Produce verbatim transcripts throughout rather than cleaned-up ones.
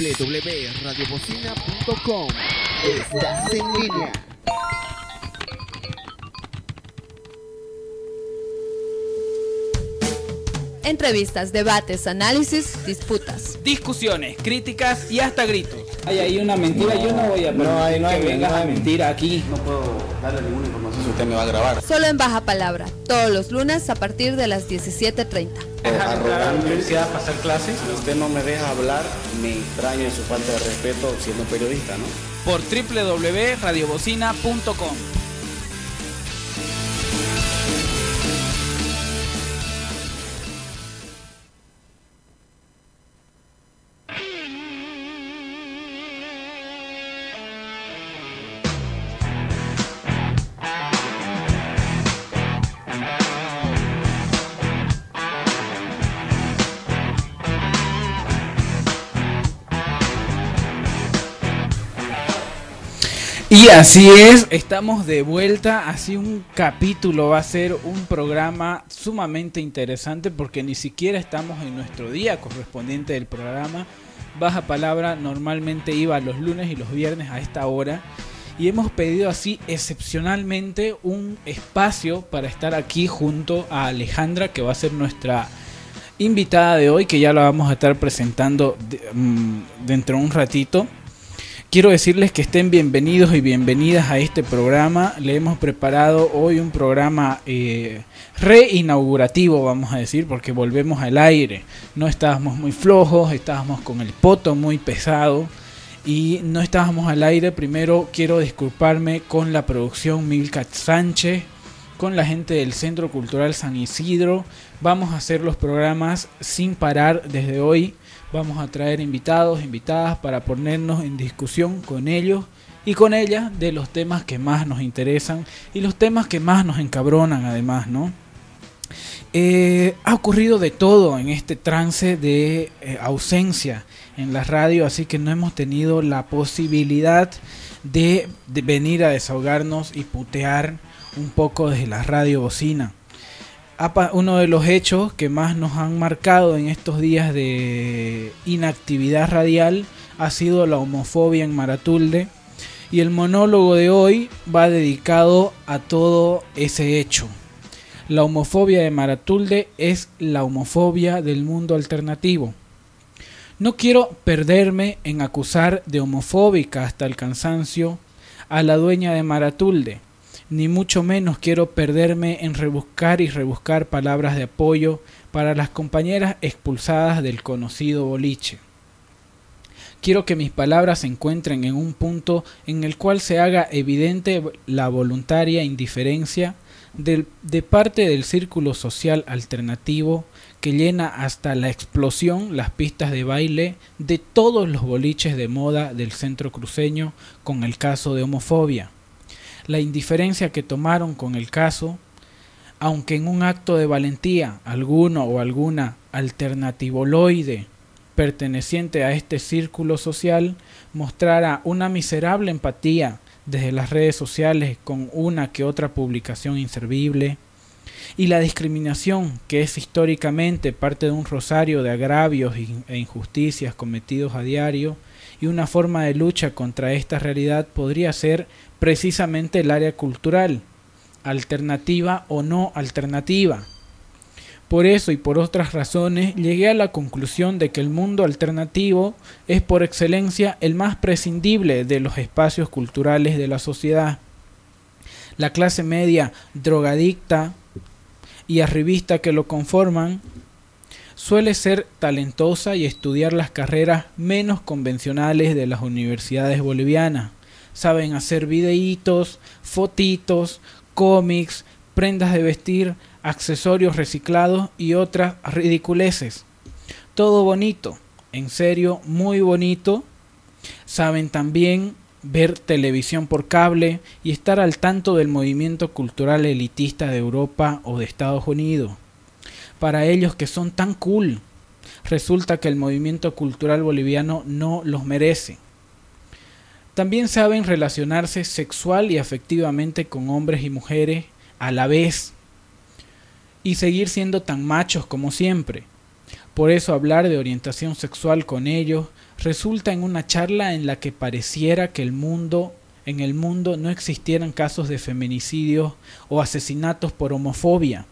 w w w punto radio bocina punto com. Estás en línea. Entrevistas, debates, análisis, disputas, discusiones, críticas y hasta gritos. Hay ahí una mentira, yo no voy a permitir no hay, no hay, que vengas no hay, a mentir aquí. No puedo darle ninguna información si usted me va a grabar. Solo en Baja Palabra, todos los lunes a partir de las diecisiete treinta. Dejar entrar a la universidad a pasar clases. Si usted no me deja hablar, me extraña su falta de respeto siendo periodista, ¿no? Por w w w punto radio bocina punto com. Y así es, estamos de vuelta, así un capítulo va a ser un programa sumamente interesante porque ni siquiera estamos en nuestro día correspondiente del programa. Baja Palabra normalmente iba los lunes y los viernes a esta hora y hemos pedido así excepcionalmente un espacio para estar aquí junto a Alejandra, que va a ser nuestra invitada de hoy, que ya la vamos a estar presentando de, um, dentro de un ratito. Quiero decirles que estén bienvenidos y bienvenidas a este programa. Le hemos preparado hoy un programa eh, reinaugurativo, vamos a decir, porque volvemos al aire. No estábamos muy flojos, estábamos con el poto muy pesado y no estábamos al aire. Primero quiero disculparme con la producción Milka Sánchez, con la gente del Centro Cultural San Isidro. Vamos a hacer los programas sin parar desde hoy. Vamos a traer invitados, invitadas para ponernos en discusión con ellos y con ellas de los temas que más nos interesan y los temas que más nos encabronan además, ¿no? Eh, ha ocurrido de todo en este trance de eh, ausencia en la radio, así que no hemos tenido la posibilidad de, de venir a desahogarnos y putear un poco desde la radio bocina. Uno de los hechos que más nos han marcado en estos días de inactividad radial ha sido la homofobia en Maratulde, y el monólogo de hoy va dedicado a todo ese hecho. La homofobia de Maratulde es la homofobia del mundo alternativo. No quiero perderme en acusar de homofóbica hasta el cansancio a la dueña de Maratulde, ni mucho menos quiero perderme en rebuscar y rebuscar palabras de apoyo para las compañeras expulsadas del conocido boliche. Quiero que mis palabras se encuentren en un punto en el cual se haga evidente la voluntaria indiferencia de, de parte del círculo social alternativo que llena hasta la explosión las pistas de baile de todos los boliches de moda del centro cruceño con el caso de homofobia. La indiferencia que tomaron con el caso, aunque en un acto de valentía alguno o alguna alternativoloide perteneciente a este círculo social mostrara una miserable empatía desde las redes sociales con una que otra publicación inservible, y la discriminación, que es históricamente parte de un rosario de agravios e injusticias cometidos a diario, y una forma de lucha contra esta realidad podría ser precisamente el área cultural, alternativa o no alternativa. Por eso y por otras razones llegué a la conclusión de que el mundo alternativo es por excelencia el más prescindible de los espacios culturales de la sociedad. La clase media drogadicta y arribista que lo conforman suele ser talentosa y estudiar las carreras menos convencionales de las universidades bolivianas. Saben hacer videitos, fotitos, cómics, prendas de vestir, accesorios reciclados y otras ridiculeces. Todo bonito, en serio, muy bonito. Saben también ver televisión por cable y estar al tanto del movimiento cultural elitista de Europa o de Estados Unidos. Para ellos, que son tan cool, resulta que el movimiento cultural boliviano no los merece. También saben relacionarse sexual y afectivamente con hombres y mujeres a la vez y seguir siendo tan machos como siempre. Por eso hablar de orientación sexual con ellos resulta en una charla en la que pareciera que el mundo, en el mundo no existieran casos de feminicidios o asesinatos por homofobia.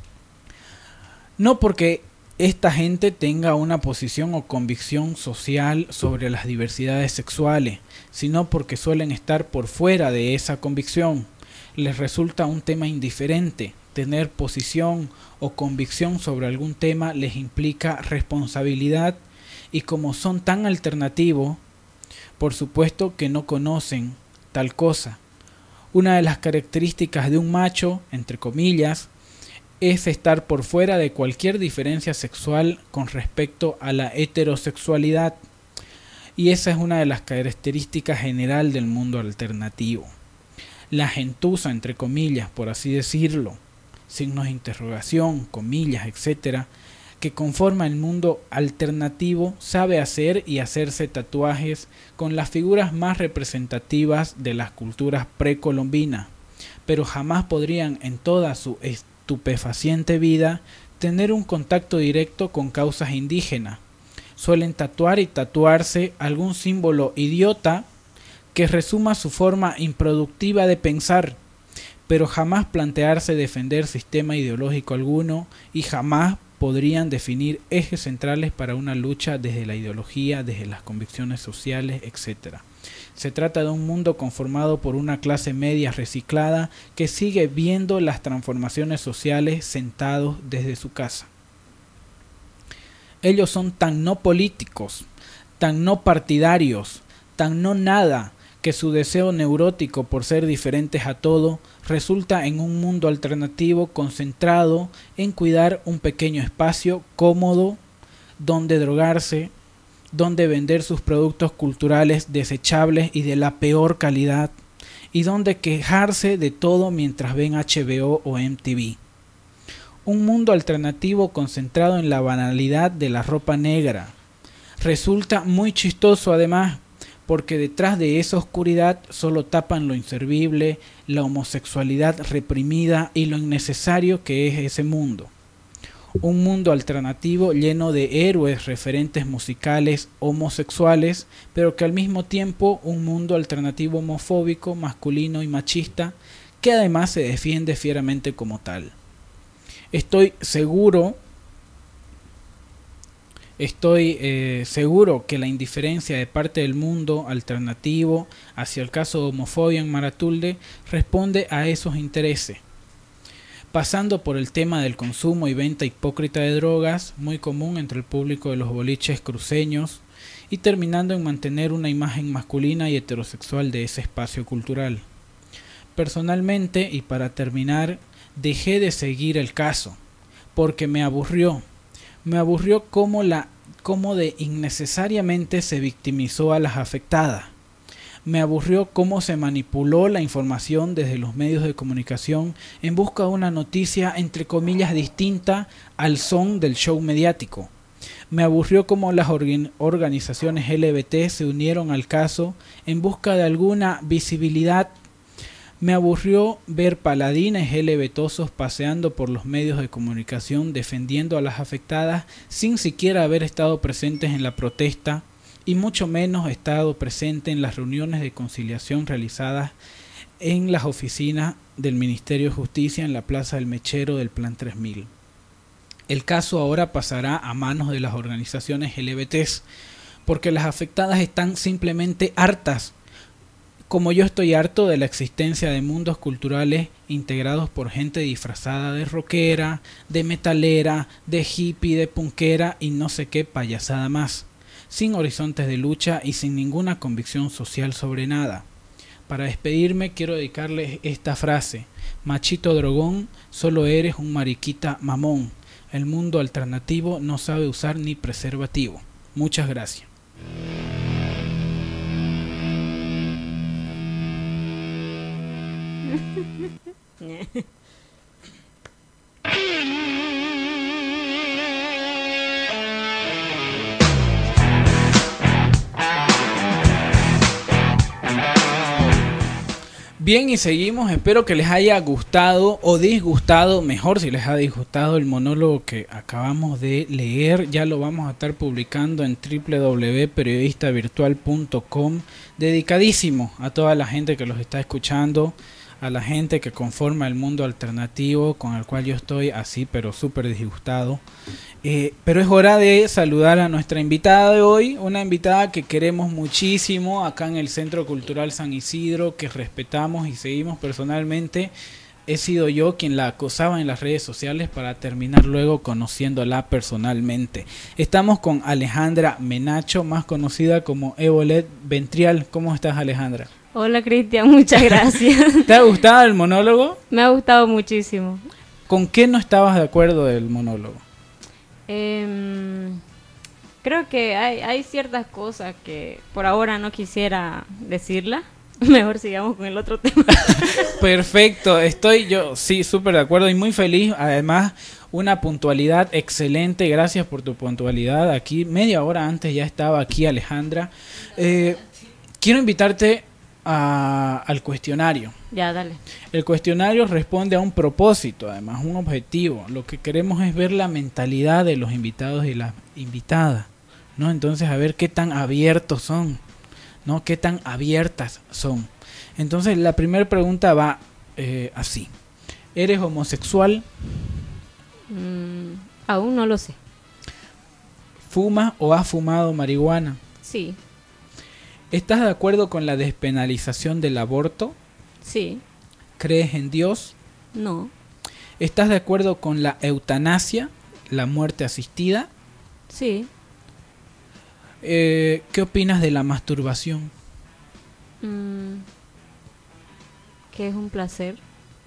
No porque esta gente tenga una posición o convicción social sobre las diversidades sexuales, sino porque suelen estar por fuera de esa convicción. Les resulta un tema indiferente. Tener posición o convicción sobre algún tema les implica responsabilidad, y como son tan alternativos, por supuesto que no conocen tal cosa. Una de las características de un macho, entre comillas, es estar por fuera de cualquier diferencia sexual con respecto a la heterosexualidad, y esa es una de las características general del mundo alternativo. La gentuza, entre comillas, por así decirlo, signos de interrogación, comillas, etcétera, que conforma el mundo alternativo, sabe hacer y hacerse tatuajes con las figuras más representativas de las culturas precolombinas, pero jamás podrían en toda su estupefaciente vida tener un contacto directo con causas indígenas. Suelen tatuar y tatuarse algún símbolo idiota que resuma su forma improductiva de pensar, pero jamás plantearse defender sistema ideológico alguno, y jamás podrían definir ejes centrales para una lucha desde la ideología, desde las convicciones sociales, etcétera. Se trata de un mundo conformado por una clase media reciclada que sigue viendo las transformaciones sociales sentados desde su casa. Ellos son tan no políticos, tan no partidarios, tan no nada, que su deseo neurótico por ser diferentes a todo resulta en un mundo alternativo concentrado en cuidar un pequeño espacio cómodo donde drogarse, donde vender sus productos culturales desechables y de la peor calidad, y donde quejarse de todo mientras ven H B O o M T V. Un mundo alternativo concentrado en la banalidad de la ropa negra. Resulta muy chistoso además, porque detrás de esa oscuridad solo tapan lo inservible, la homosexualidad reprimida y lo innecesario que es ese mundo. Un mundo alternativo lleno de héroes referentes musicales homosexuales, pero que al mismo tiempo un mundo alternativo homofóbico, masculino y machista, que además se defiende fieramente como tal. Estoy seguro Estoy eh, seguro que la indiferencia de parte del mundo alternativo hacia el caso de homofobia en Maratulde responde a esos intereses, pasando por el tema del consumo y venta hipócrita de drogas, muy común entre el público de los boliches cruceños, y terminando en mantener una imagen masculina y heterosexual de ese espacio cultural. Personalmente, y para terminar, dejé de seguir el caso, porque me aburrió. Me aburrió cómo, la, cómo de innecesariamente se victimizó a las afectadas. Me aburrió cómo se manipuló la información desde los medios de comunicación en busca de una noticia entre comillas distinta al son del show mediático. Me aburrió cómo las organ- organizaciones L G B T se unieron al caso en busca de alguna visibilidad. Me aburrió ver paladines LGBTosos paseando por los medios de comunicación defendiendo a las afectadas sin siquiera haber estado presentes en la protesta, y mucho menos estado presente en las reuniones de conciliación realizadas en las oficinas del Ministerio de Justicia en la Plaza del Mechero del Plan tres mil. El caso ahora pasará a manos de las organizaciones L G B T, porque las afectadas están simplemente hartas, como yo estoy harto de la existencia de mundos culturales integrados por gente disfrazada de rockera, de metalera, de hippie, de punkera y no sé qué payasada más, sin horizontes de lucha y sin ninguna convicción social sobre nada. Para despedirme quiero dedicarles esta frase: machito drogón, solo eres un mariquita mamón. El mundo alternativo no sabe usar ni preservativo. Muchas gracias. Bien, y seguimos. Espero que les haya gustado o disgustado, mejor si les ha disgustado el monólogo que acabamos de leer. Ya lo vamos a estar publicando en doble u doble u doble u punto periodista virtual punto com, dedicadísimo a toda la gente que los está escuchando, a la gente que conforma el mundo alternativo con el cual yo estoy así pero súper disgustado. Eh, pero es hora de saludar a nuestra invitada de hoy, una invitada que queremos muchísimo acá en el Centro Cultural San Isidro, que respetamos y seguimos personalmente. He sido yo quien la acosaba en las redes sociales para terminar luego conociéndola personalmente. Estamos con Alejandra Menacho, más conocida como Evolet Ventrial. ¿Cómo estás, Alejandra? Hola, Cristian, muchas gracias. ¿Te ha gustado el monólogo? Me ha gustado muchísimo. ¿Con qué no estabas de acuerdo del monólogo? Eh, creo que hay, hay ciertas cosas que por ahora no quisiera decirla. Mejor sigamos con el otro tema. Perfecto, estoy yo sí súper de acuerdo y muy feliz. Además, una puntualidad excelente. Gracias por tu puntualidad. Aquí media hora antes ya estaba aquí Alejandra. Eh, quiero invitarte a, al cuestionario. Ya, dale. El cuestionario responde a un propósito, además un objetivo. Lo que queremos es ver la mentalidad de los invitados y las invitadas, ¿no? Entonces, a ver qué tan abiertos son, ¿no? Qué tan abiertas son. Entonces, la primera pregunta va eh, así. ¿Eres homosexual? Mm, aún no lo sé. ¿Fumas o has fumado marihuana? Sí. ¿Estás de acuerdo con la despenalización del aborto? Sí. ¿Crees en Dios? No. ¿Estás de acuerdo con la eutanasia, la muerte asistida? Sí. Eh, ¿Qué opinas de la masturbación? Mm, que es un placer.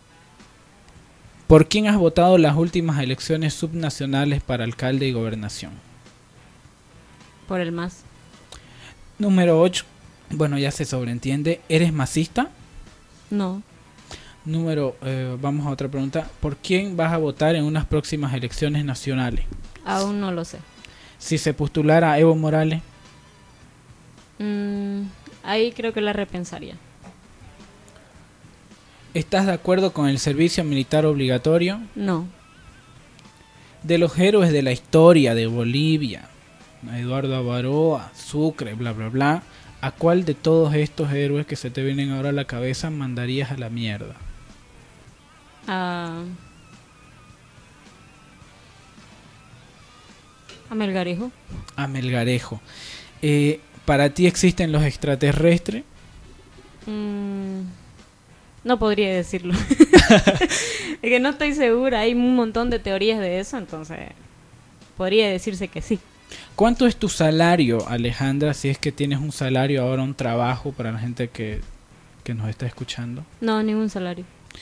¿Por quién has votado las últimas elecciones subnacionales para alcalde y gobernación? Por el más. Número ocho. Bueno, ya se sobreentiende. ¿Eres masista? No. Número, eh, vamos a otra pregunta. ¿Por quién vas a votar en unas próximas elecciones nacionales? Aún no lo sé. Si se postulara Evo Morales. Mm, ahí creo que la repensaría. ¿Estás de acuerdo con el servicio militar obligatorio? No. De los héroes de la historia de Bolivia, Eduardo Avaroa, Sucre, bla bla bla, ¿a cuál de todos estos héroes que se te vienen ahora a la cabeza mandarías a la mierda? Ah, a Melgarejo. A Melgarejo. Eh, ¿Para ti existen los extraterrestres? Mm, no podría decirlo. Es que no estoy segura. Hay un montón de teorías de eso, entonces podría decirse que sí. ¿Cuánto es tu salario, Alejandra, si es que tienes un salario ahora, un trabajo para la gente que, que nos está escuchando? No, ningún salario.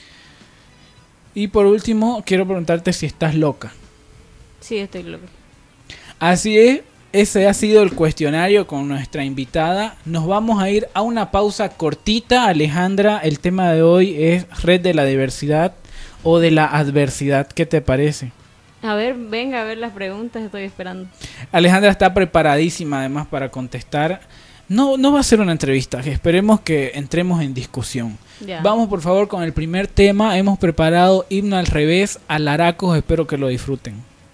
Y por último, quiero preguntarte si estás loca. Sí, estoy loca. Así es, ese ha sido el cuestionario con nuestra invitada. Nos vamos a ir a una pausa cortita, Alejandra. El tema de hoy es Red de la Diversidad o de la Adversidad. ¿Qué te parece? A ver, venga a ver las preguntas, estoy esperando. Alejandra está preparadísima además para contestar. No, no va a ser una entrevista, esperemos que entremos en discusión. Ya. Vamos por favor con el primer tema. Hemos preparado Himno al Revés, Alaracos, espero que lo disfruten.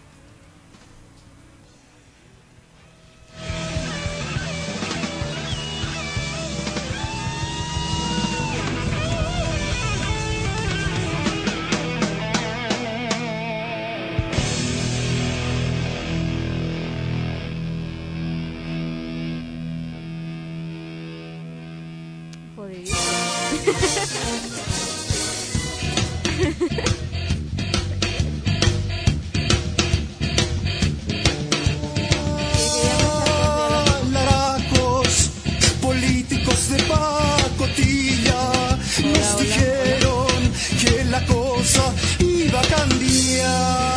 Laracos, políticos de pacotilla, nos dijeron que la cosa iba a cambiar.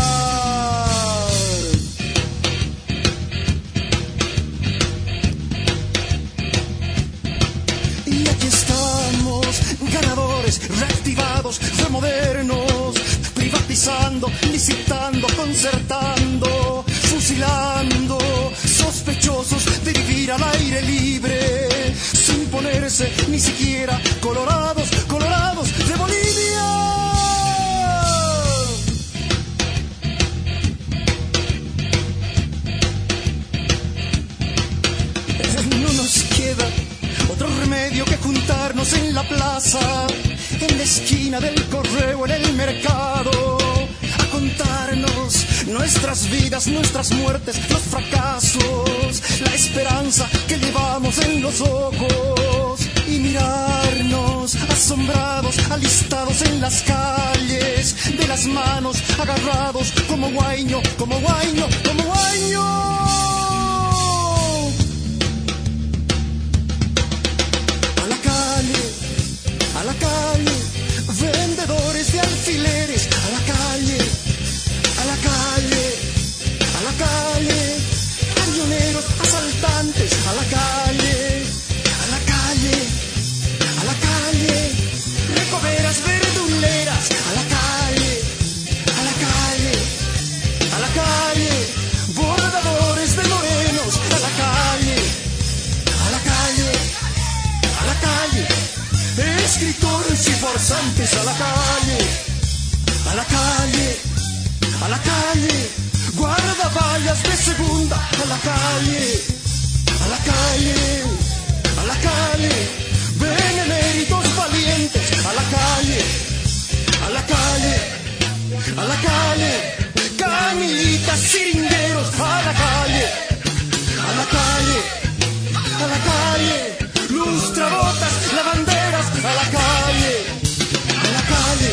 Y aquí estamos, ganadores, reactivados, de modernos, privatizando, licitando, concertando, fusilando, sospechosos de vivir al aire libre, sin ponerse ni siquiera colorados, colorados. plaza, en la esquina del correo, en el mercado, a contarnos nuestras vidas, nuestras muertes, los fracasos, la esperanza que llevamos en los ojos, y mirarnos asombrados, alistados en las calles, de las manos agarrados como guaño, como guaño, como guaño. A la calle, a la calle, vendedores de alfileres, a la calle, a la calle, a la calle, camioneros, asaltantes, a la calle, a la calle, a la calle, recoveras verduleras, a la calle, a la calle, a la calle, bordadores de morenos, a la calle, a la calle, a la calle, escritores y farsantes, a la calle, a la calle, a la calle, guardaballas de segunda, a la calle, a la calle, a la calle, beneméritos valientes, a la calle, a la calle, a la calle, camilitas ciringueros, a la calle, a la calle, a la calle, lustrabotas, lavanderas, a la calle, a la calle,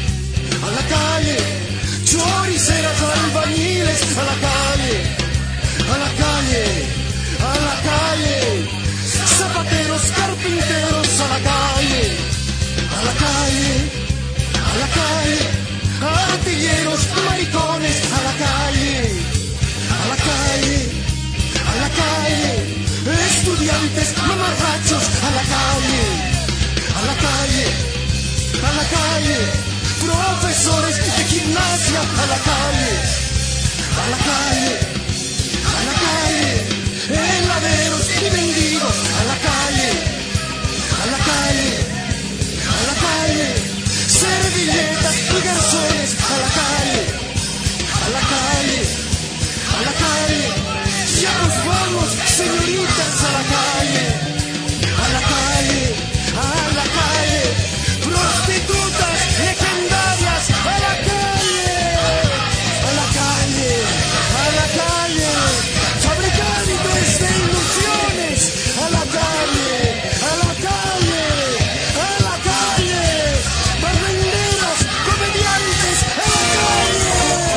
a la calle, choriceras, albañiles, a la calle, a la calle, a la calle, zapateros, carpinteros, a la calle, a la calle, a la calle, artilleros, maricones, a la calle, a la calle, a la calle, estudiantes, mamarrachos, a la calle, a la calle, a la calle, profesores de gimnasia, a la calle, a la calle, a la calle, heladeros y mendigos, a la calle, a la calle, a la calle, servilletas y garzones, a la calle, a la calle, a la calle, ya nos vamos, señoritas, a la calle, a la calle, a la calle, prostitutas legendarias, a la calle, a la calle, a la calle, fabricantes de ilusiones, a la calle, a la calle, a la calle, barrenderos, comediantes, a la calle.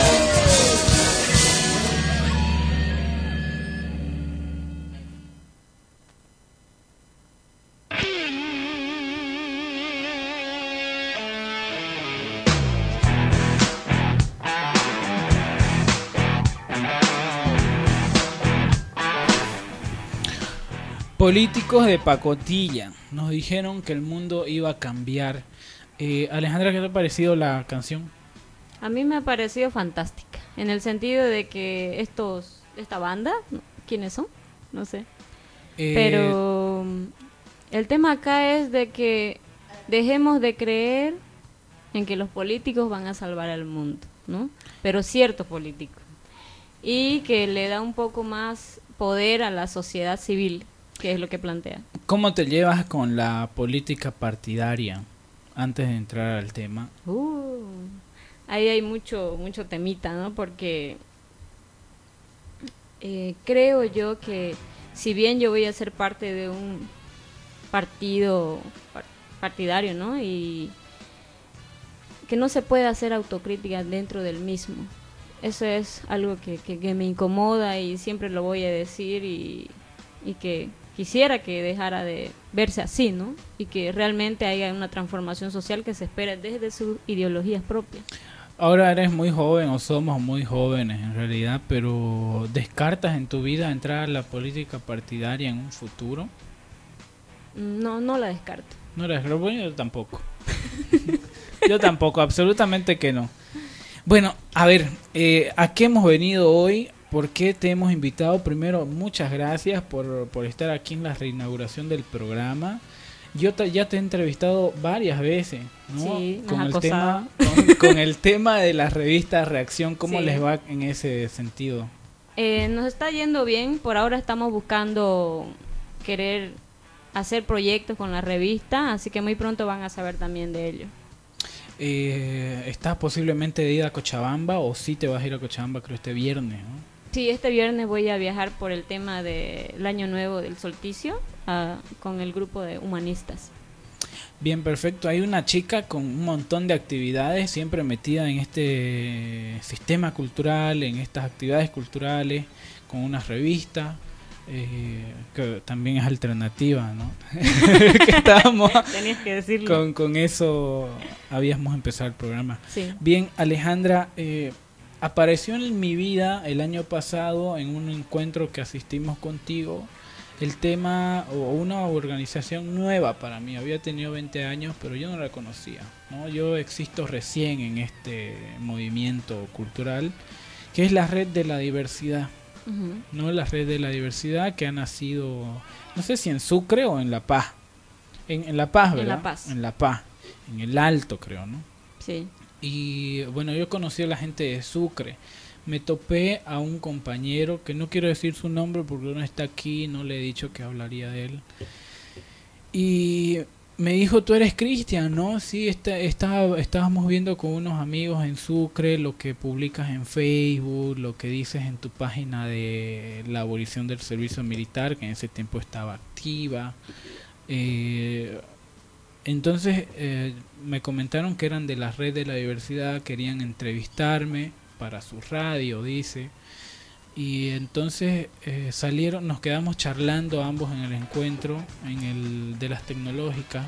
Políticos de pacotilla nos dijeron que el mundo iba a cambiar. Eh, Alejandra, ¿qué te ha parecido la canción? A mí me ha parecido fantástica, en el sentido de que estos, esta banda, ¿quiénes son? No sé. Eh, Pero mm, el tema acá es de que dejemos de creer en que los políticos van a salvar al mundo, ¿no? Pero ciertos políticos. Y que le da un poco más poder a la sociedad civil, que es lo que plantea. ¿Cómo te llevas con la política partidaria? Antes de entrar al tema. Uh, ahí hay mucho, mucho temita, ¿no? Porque eh, creo yo que si bien yo voy a ser parte de un partido par- partidario, ¿no? Y que no se puede hacer autocrítica dentro del mismo. Eso es algo que, que, que me incomoda y siempre lo voy a decir y, y que quisiera que dejara de verse así, ¿no? Y que realmente haya una transformación social que se espera desde sus ideologías propias. Ahora eres muy joven o somos muy jóvenes en realidad, pero ¿descartas en tu vida entrar a la política partidaria en un futuro? No, no la descarto. No la descarto, bueno, yo tampoco. Yo tampoco, absolutamente que no. Bueno, a ver, eh, ¿a qué hemos venido hoy? ¿Por qué te hemos invitado? Primero, muchas gracias por, por estar aquí en la reinauguración del programa. Yo te, ya te he entrevistado varias veces, ¿no? Sí, me con has el acosado. tema, con, con el tema de las revistas Reacción. ¿Cómo Sí. les va en ese sentido? Eh, nos está yendo bien. Por ahora estamos buscando querer hacer proyectos con la revista, así que muy pronto van a saber también de ello. Eh, ¿Estás posiblemente de ida a Cochabamba o sí te vas a ir a Cochabamba creo este viernes, ¿no? Sí, este viernes voy a viajar por el tema del Año Nuevo del Solsticio uh, con el grupo de humanistas. Bien, perfecto. Hay una chica con un montón de actividades, siempre metida en este sistema cultural, en estas actividades culturales, con una revista, eh, que también es alternativa, ¿no? que estábamos Tenías que decirlo. Con, con eso habíamos empezado el programa. Sí. Bien, Alejandra, eh, apareció en mi vida el año pasado en un encuentro que asistimos contigo el tema o una organización nueva para mí. Había tenido veinte años, pero yo no la conocía, ¿no? Yo existo recién en este movimiento cultural, que es la Red de la Diversidad, uh-huh. ¿no? La Red de la Diversidad que ha nacido, no sé si en Sucre o en La Paz. En, en La Paz, ¿verdad? En La Paz. En La Paz, en el Alto, creo, ¿no? Sí. Y bueno, yo conocí a la gente de Sucre. Me topé a un compañero, que no quiero decir su nombre porque no está aquí, no le he dicho que hablaría de él. Y me dijo, tú eres Cristian, ¿no? Sí, está, está, estábamos viendo con unos amigos en Sucre lo que publicas en Facebook, lo que dices en tu página de la abolición del servicio militar, que en ese tiempo estaba activa. Eh, entonces eh, me comentaron que eran de la Red de la Diversidad, querían entrevistarme para su radio, dice, y entonces eh, salieron, nos quedamos charlando ambos en el encuentro, en el de las tecnológicas,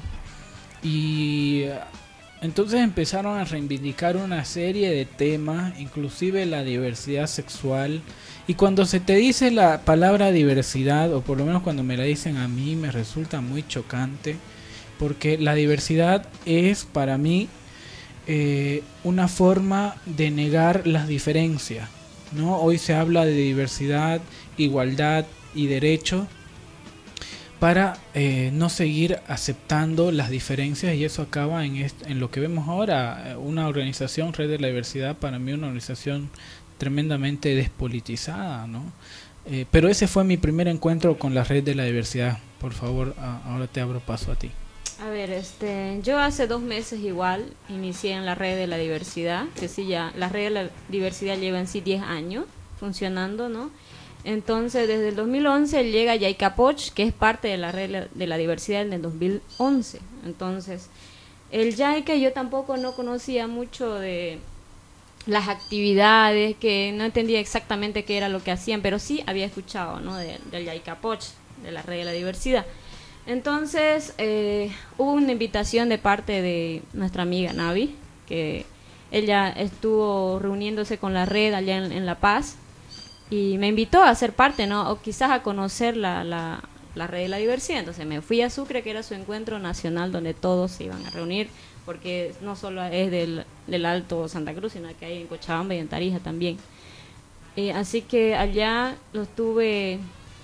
y eh, entonces empezaron a reivindicar una serie de temas, inclusive la diversidad sexual, y cuando se te dice la palabra diversidad, o por lo menos cuando me la dicen a mí, me resulta muy chocante, porque la diversidad es para mí Eh, una forma de negar las diferencias, ¿no? Hoy se habla de diversidad, igualdad y derecho para eh, no seguir aceptando las diferencias, y eso acaba en, est- en lo que vemos ahora, una organización, Red de la Diversidad, para mí una organización tremendamente despolitizada, ¿no? Eh, pero ese fue mi primer encuentro con la Red de la Diversidad. Por favor, a- ahora te abro paso a ti. A ver, este, yo hace dos meses igual inicié en la Red de la Diversidad, que sí ya, la Red de la Diversidad lleva en sí diez años funcionando, ¿no? Entonces, desde el dos mil once llega Yaica Poch, que es parte de la Red de la Diversidad en el dos mil once. Entonces, el Yaica yo tampoco no conocía mucho de las actividades, que no entendía exactamente qué era lo que hacían, pero sí había escuchado, ¿no? De, del Yaica Poch, de la Red de la Diversidad. Entonces eh, hubo una invitación de parte de nuestra amiga Navi, que ella estuvo reuniéndose con la red allá en, en La Paz, y me invitó a ser parte, ¿no? O quizás a conocer la, la, la Red de la Diversidad. Entonces me fui a Sucre, que era su encuentro nacional donde todos se iban a reunir, porque no solo es del, del Alto Santa Cruz, sino que hay en Cochabamba y en Tarija también. Eh, así que allá los tuve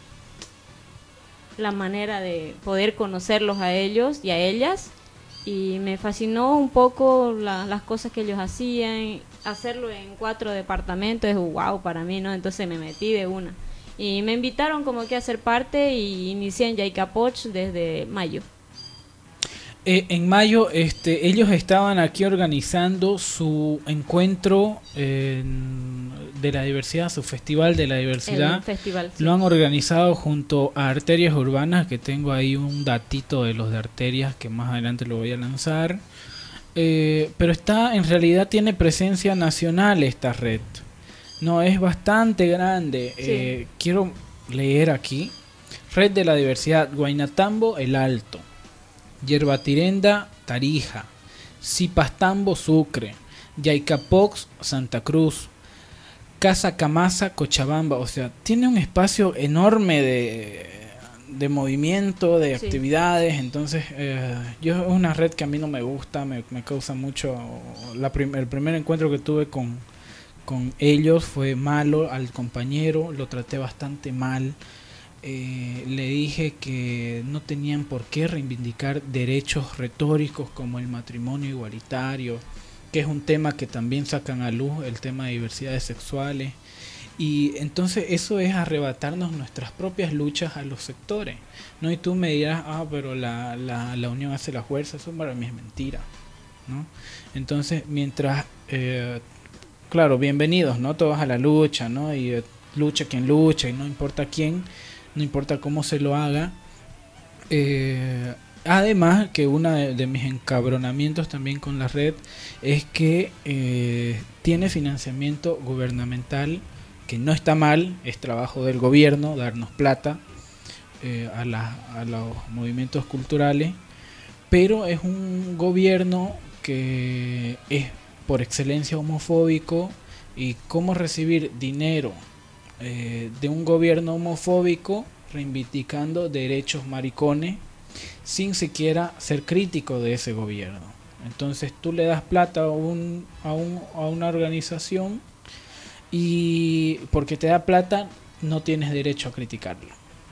la manera de poder conocerlos a ellos y a ellas, y me fascinó un poco la, las cosas que ellos hacían. Hacerlo en cuatro departamentos es wow para mí, ¿no? Entonces me metí de una y me invitaron como que a ser parte, y inicié en Yaica Poch desde mayo. Eh, en mayo este, ellos estaban aquí organizando su encuentro eh, de la diversidad, su festival de la diversidad. El festival, sí. Lo han organizado junto a Arterias Urbanas, que tengo ahí un datito de los de Arterias que más adelante lo voy a lanzar. Eh, pero está, en realidad tiene presencia nacional esta red. No, es bastante grande. Sí. Eh, quiero leer aquí. Red de la Diversidad, Guaynatambo, El Alto. Yerbatirenda, Tarija, Zipastambo, Sucre, Yaicapox, Santa Cruz, Casa Camasa, Cochabamba. O sea, tiene un espacio enorme de, de movimiento, de Sí. actividades. Entonces, eh, yo es una red que a mí no me gusta, me, me causa mucho. La prim- el primer encuentro que tuve con, con ellos fue malo. Al compañero lo traté bastante mal. Eh, le dije que no tenían por qué reivindicar derechos retóricos como el matrimonio igualitario, que es un tema que también sacan a luz, el tema de diversidades sexuales. Y entonces eso es arrebatarnos nuestras propias luchas a los sectores, ¿no? Y tú me dirás, ah, pero la, la, la unión hace la fuerza. Eso para mí es mentira, ¿no? Entonces, mientras, eh, claro, bienvenidos, ¿no? Todos a la lucha, ¿no? Y eh, lucha quien lucha, y no importa quién, no importa cómo se lo haga. Eh, además, que uno de, de mis encabronamientos también con la red es que eh, tiene financiamiento gubernamental, que no está mal, es trabajo del gobierno darnos plata eh, a, la, a los movimientos culturales, pero es un gobierno que es por excelencia homofóbico. Y cómo recibir dinero eh, de un gobierno homofóbico reivindicando derechos maricones sin siquiera ser crítico de ese gobierno. Entonces tú le das plata a, un, a, un, a una organización, y porque te da plata no tienes derecho a criticarlo.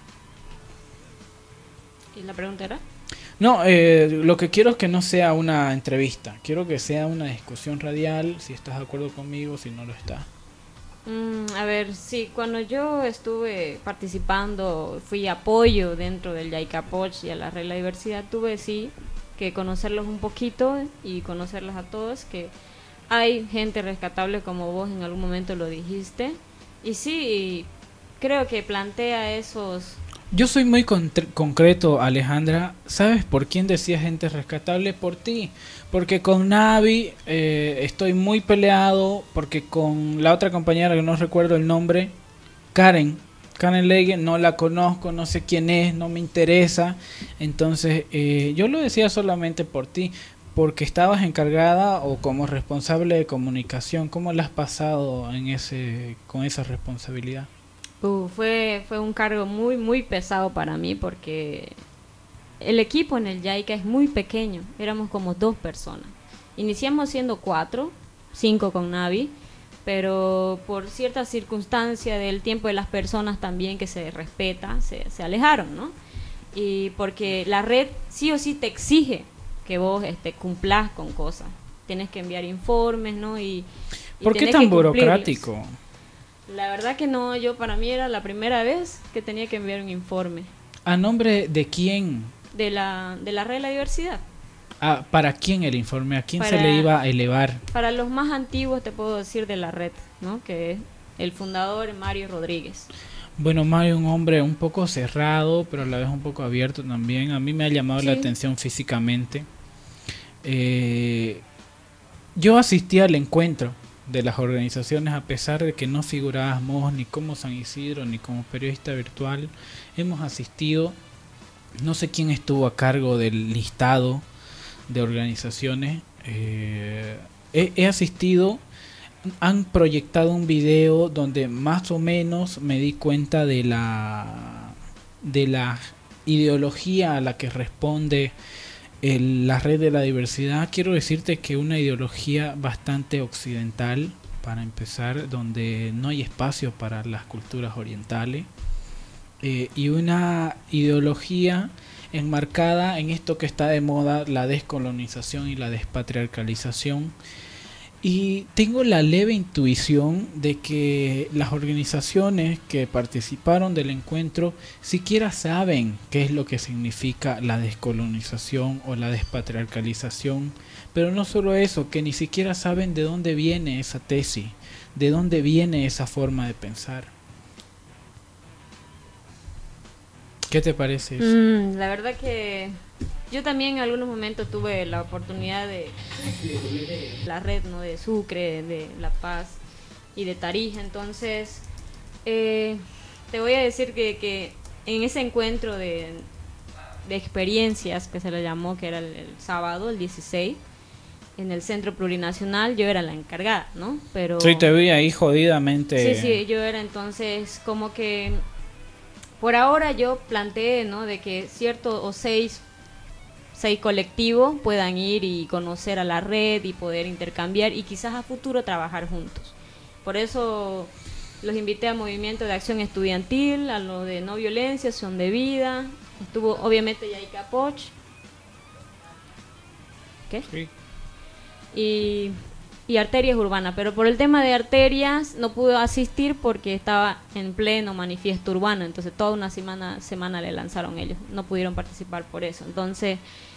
¿Y la pregunta era? No, eh, lo que quiero es que no sea una entrevista. Quiero que sea una discusión radial, si estás de acuerdo conmigo, si no lo estás. Mm, a ver, sí, cuando yo estuve participando, fui apoyo dentro del Yaycapoch y a la Red de la Diversidad, tuve sí que conocerlos un poquito y conocerlos a todos, que hay gente rescatable como vos en algún momento lo dijiste. Y sí, creo que plantea esos... Yo soy muy con- concreto, Alejandra. ¿Sabes por quién decía gente rescatable? Por ti. Porque con Navi eh, estoy muy peleado, porque con la otra compañera que no recuerdo el nombre, Karen, Karen Legue, no la conozco, no sé quién es, no me interesa. Entonces eh, yo lo decía solamente por ti, porque estabas encargada o como responsable de comunicación. ¿Cómo la has pasado en ese con esa responsabilidad? Uh, fue, fue un cargo muy, muy pesado para mí, porque el equipo en el Yaica es muy pequeño, éramos como dos personas. Iniciamos siendo cuatro, cinco con Navi, pero por cierta circunstancia del tiempo de las personas también que se respeta, se, se alejaron, ¿no? Y porque la red sí o sí te exige que vos este, cumplas con cosas. Tienes que enviar informes, ¿no? Y, y ¿Por qué tenés tan que cumplirlos. burocrático? La verdad que no, yo para mí era la primera vez que tenía que enviar un informe ¿A nombre de quién? de la, de la Red de la Diversidad. Ah, ¿para quién el informe? ¿A quién se Para- le iba a elevar? Para los más antiguos te puedo decir de la red, ¿no? Que es el fundador Mario Rodríguez. Bueno, Mario, un hombre un poco cerrado, pero a la vez un poco abierto también. A mí me ha llamado la Sí. atención físicamente. Eh, yo asistí al encuentro de las organizaciones, a pesar de que no figurábamos ni como San Isidro ni como periodista virtual. Hemos asistido, no sé quién estuvo a cargo del listado de organizaciones. Eh, he, he asistido, han proyectado un video donde más o menos me di cuenta de la de la ideología a la que responde el- la red de la diversidad. Quiero decirte que una ideología bastante occidental, para empezar, donde no hay espacio para las culturas orientales, eh, y una ideología enmarcada en esto que está de moda, la descolonización y la despatriarcalización. Y tengo la leve intuición de que las organizaciones que participaron del encuentro siquiera saben qué es lo que significa la descolonización o la despatriarcalización, pero no solo eso, que ni siquiera saben de dónde viene esa tesis, de dónde viene esa forma de pensar. ¿Qué te parece eso? Mm, la verdad que yo también en algunos momentos tuve la oportunidad de la red, ¿no? De Sucre, de La Paz y de Tarija. Entonces, eh, te voy a decir que, que en ese encuentro de, de experiencias que se le llamó, que era el, el sábado, el dieciséis, en el Centro Plurinacional, yo era la encargada, ¿no? Pero Sí, te vi ahí jodidamente. Sí, sí, yo era entonces como que por ahora yo planteé, ¿no? De que cierto o seis, seis colectivos puedan ir y conocer a la red y poder intercambiar y quizás a futuro trabajar juntos. Por eso los invité a Movimiento de Acción Estudiantil, a lo de No Violencia, Son de Vida, estuvo obviamente Yaycapoch. ¿Qué? Sí. Y, y arterias urbanas, pero por el tema de arterias no pudo asistir porque estaba en pleno manifiesto urbano, entonces toda una semana, semana le lanzaron ellos, no pudieron participar por eso. Entonces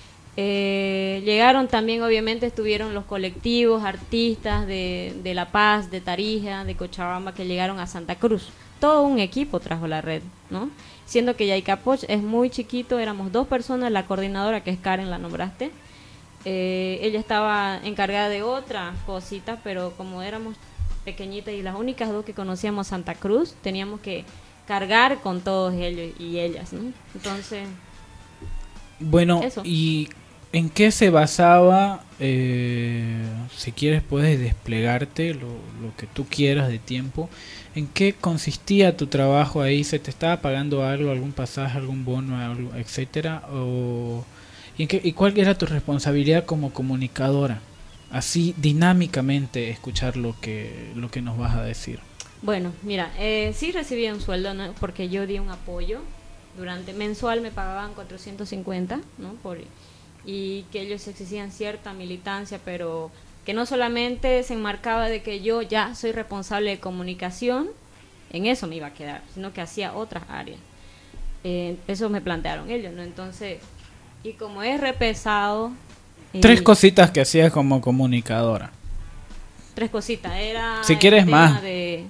eh, llegaron también, obviamente estuvieron los colectivos, artistas de, de La Paz, de Tarija, de Cochabamba, que llegaron a Santa Cruz. Todo un equipo trajo la red, ¿no? Siendo que Yaycapoch es muy chiquito, éramos dos personas, la coordinadora, que es Karen, la nombraste. Eh, ella estaba encargada de otra cosita, pero como éramos pequeñitas y las únicas dos que conocíamos Santa Cruz, teníamos que cargar con todos ellos y ellas, ¿no? Entonces, bueno, eso. ¿Y en qué se basaba? Eh, si quieres puedes desplegarte lo, lo que tú quieras de tiempo. ¿En qué consistía tu trabajo ahí? ¿Se te estaba pagando algo, algún pasaje, algún bono, algo, etcétera? ¿O ¿Y, en qué, ¿Y cuál era tu responsabilidad como comunicadora? Así dinámicamente escuchar lo que lo que nos vas a decir. Bueno, mira, eh, sí recibí un sueldo, ¿no? Porque yo di un apoyo. Durante mensual me pagaban cuatrocientos cincuenta, ¿no? Por, y que ellos exigían cierta militancia, pero que no solamente se enmarcaba de que yo ya soy responsable de comunicación, en eso me iba a quedar, sino que hacía otras áreas. Eh, eso me plantearon ellos, ¿no? Entonces... Y como es re pesado... Tres eh, cositas que hacías como comunicadora. Tres cositas. Era si quieres más. De,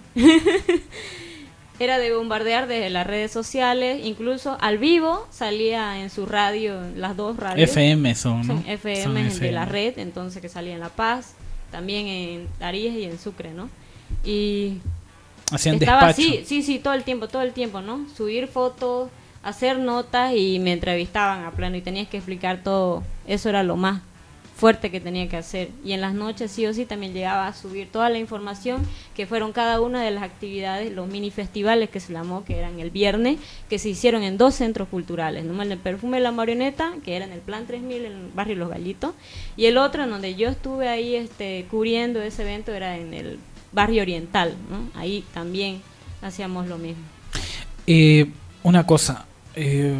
era de bombardear desde las redes sociales. Incluso al vivo salía en su radio, las dos radios. F M son, ¿no? Son F M son de F M. la red, entonces que salía en La Paz, también en Tarija y en Sucre, ¿no? Y hacían estaba despacho. así, sí, sí, todo el tiempo, todo el tiempo, ¿no? Subir fotos, hacer notas y me entrevistaban a plano y tenías que explicar todo. Eso era lo más fuerte que tenía que hacer. Y en las noches sí o sí también llegaba a subir toda la información que fueron cada una de las actividades, los mini festivales que se llamó, que eran el viernes, que se hicieron en dos centros culturales, ¿no? El del Perfume de la Marioneta, que era en el Plan tres mil en el barrio Los Gallitos, y el otro en donde yo estuve ahí este, cubriendo ese evento era en el barrio Oriental, ¿no? Ahí también hacíamos lo mismo. Eh, una cosa, eh,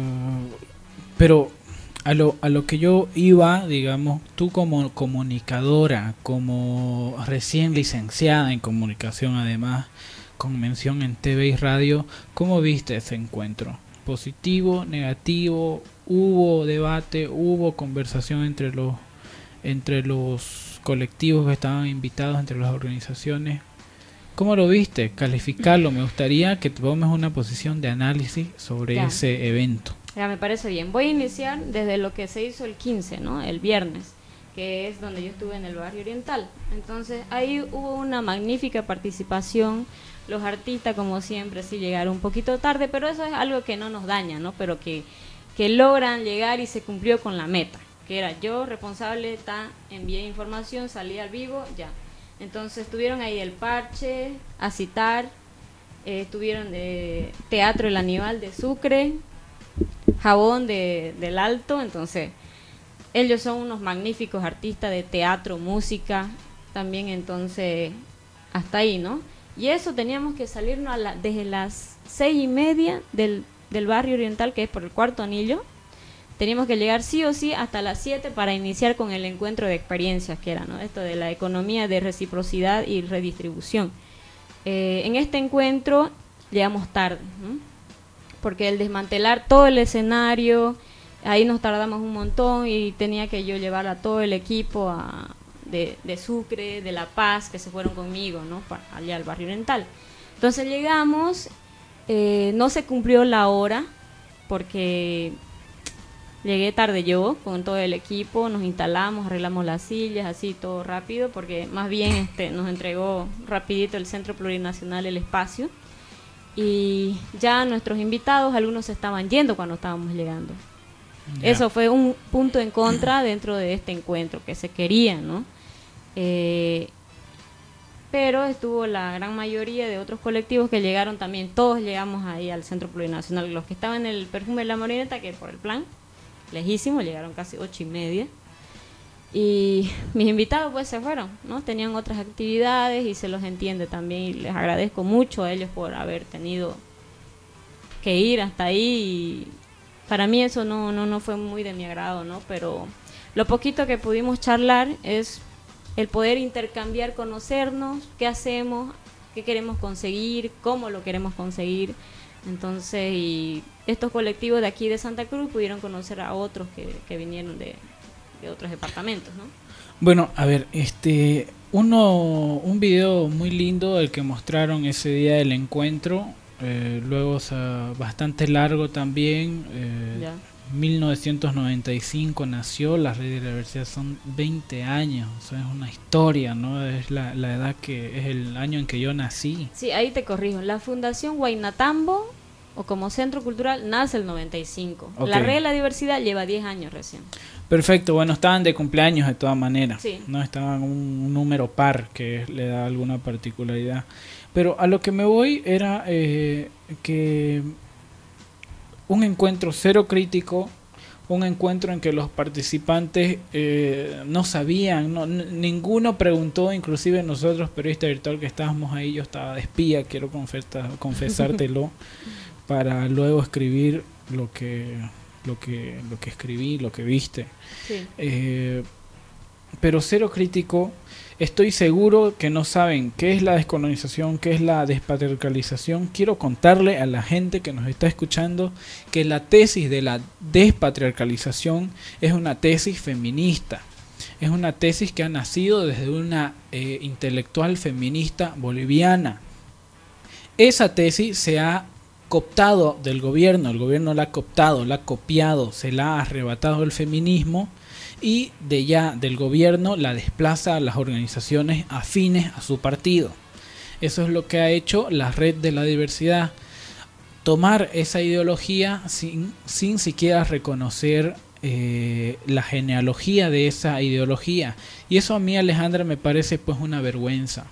pero a lo, a lo que yo iba, digamos, tú como comunicadora, como recién licenciada en comunicación, además con mención en T V y radio, ¿cómo viste ese encuentro? ¿Positivo, negativo? ¿Hubo debate? ¿Hubo conversación entre los entre los colectivos que estaban invitados, entre las organizaciones? ¿Cómo lo viste? Calificarlo. Me gustaría que tomes una posición de análisis sobre Ya. ese evento. Ya, me parece bien. Voy a iniciar desde lo que se hizo el quince, ¿no? El viernes, que es donde yo estuve en el barrio Oriental. Entonces, ahí hubo una magnífica participación. Los artistas, como siempre, sí llegaron un poquito tarde, pero eso es algo que no nos daña, ¿no? Pero que, que logran llegar y se cumplió con la meta, que era yo responsable, ta, envié información, salí al vivo, ya. Entonces estuvieron ahí el Parche, a citar, eh, estuvieron de Teatro El Aníbal de Sucre, Jabón de, del Alto. Entonces ellos son unos magníficos artistas de teatro, música, también. Entonces hasta ahí, ¿no? Y eso teníamos que salirnos a la, desde las seis y media del, del barrio Oriental, que es por el Cuarto Anillo. Teníamos que llegar sí o sí hasta las siete para iniciar con el encuentro de experiencias, que era, ¿no? Esto de la economía de reciprocidad y redistribución. Eh, en este encuentro llegamos tarde, ¿no? Porque el desmantelar todo el escenario, ahí nos tardamos un montón y tenía que yo llevar a todo el equipo a, de, de Sucre, de La Paz, que se fueron conmigo, ¿no? Para, allá al barrio Oriental. Entonces llegamos, eh, no se cumplió la hora porque... Llegué tarde yo con todo el equipo, nos instalamos, arreglamos las sillas, así todo rápido, porque más bien este nos entregó rapidito el Centro Plurinacional el espacio. Y ya nuestros invitados, algunos se estaban yendo cuando estábamos llegando. Yeah. Eso fue un punto en contra dentro de este encuentro, que se quería, ¿no? Eh, pero estuvo la gran mayoría de otros colectivos que llegaron también, todos llegamos ahí al Centro Plurinacional, los que estaban en el Perfume de la Marioneta, que por el plan... lejísimo, llegaron casi ocho y media y mis invitados pues se fueron, ¿no? Tenían otras actividades y se los entiende también y les agradezco mucho a ellos por haber tenido que ir hasta ahí y para mí eso no, no, no fue muy de mi agrado, ¿no? Pero lo poquito que pudimos charlar es el poder intercambiar, conocernos, qué hacemos, qué queremos conseguir, cómo lo queremos conseguir. Entonces, y estos colectivos de aquí de Santa Cruz pudieron conocer a otros que, que vinieron de, de otros departamentos, ¿no? Bueno, a ver, este, uno, un video muy lindo el que mostraron ese día del encuentro, eh, luego o sea, bastante largo también, eh, Ya. mil novecientos noventa y cinco nació la Red de la Diversidad, son veinte años, o sea, es una historia, ¿no? Es la, la edad que es el año en que yo nací. Sí, ahí te corrijo. La Fundación Huaynatambo, o como centro cultural, nace el noventa y cinco. Ok. La Red de la Diversidad lleva diez años recién. Perfecto, bueno, estaban de cumpleaños de todas maneras, Sí. no estaban un, un número par que le da alguna particularidad. Pero a lo que me voy era eh, que un encuentro cero crítico, un encuentro en que los participantes eh, no sabían, no, n- ninguno preguntó, inclusive nosotros, periodistas virtual que estábamos ahí, yo estaba de espía, quiero confesa- confesártelo, para luego escribir lo que, lo que, lo que escribí, lo que viste. Sí. Eh, pero cero crítico, estoy seguro que no saben qué es la descolonización, qué es la despatriarcalización. Quiero contarle a la gente que nos está escuchando que la tesis de la despatriarcalización es una tesis feminista. Es una tesis que ha nacido desde una eh, intelectual feminista boliviana. Esa tesis se ha cooptado del gobierno, el gobierno la ha cooptado, la ha copiado, se la ha arrebatado el feminismo y de ya del gobierno la desplaza a las organizaciones afines a su partido. Eso es lo que ha hecho la Red de la Diversidad, tomar esa ideología sin, sin siquiera reconocer eh, la genealogía de esa ideología, y eso a mí, Alejandra, me parece pues una vergüenza.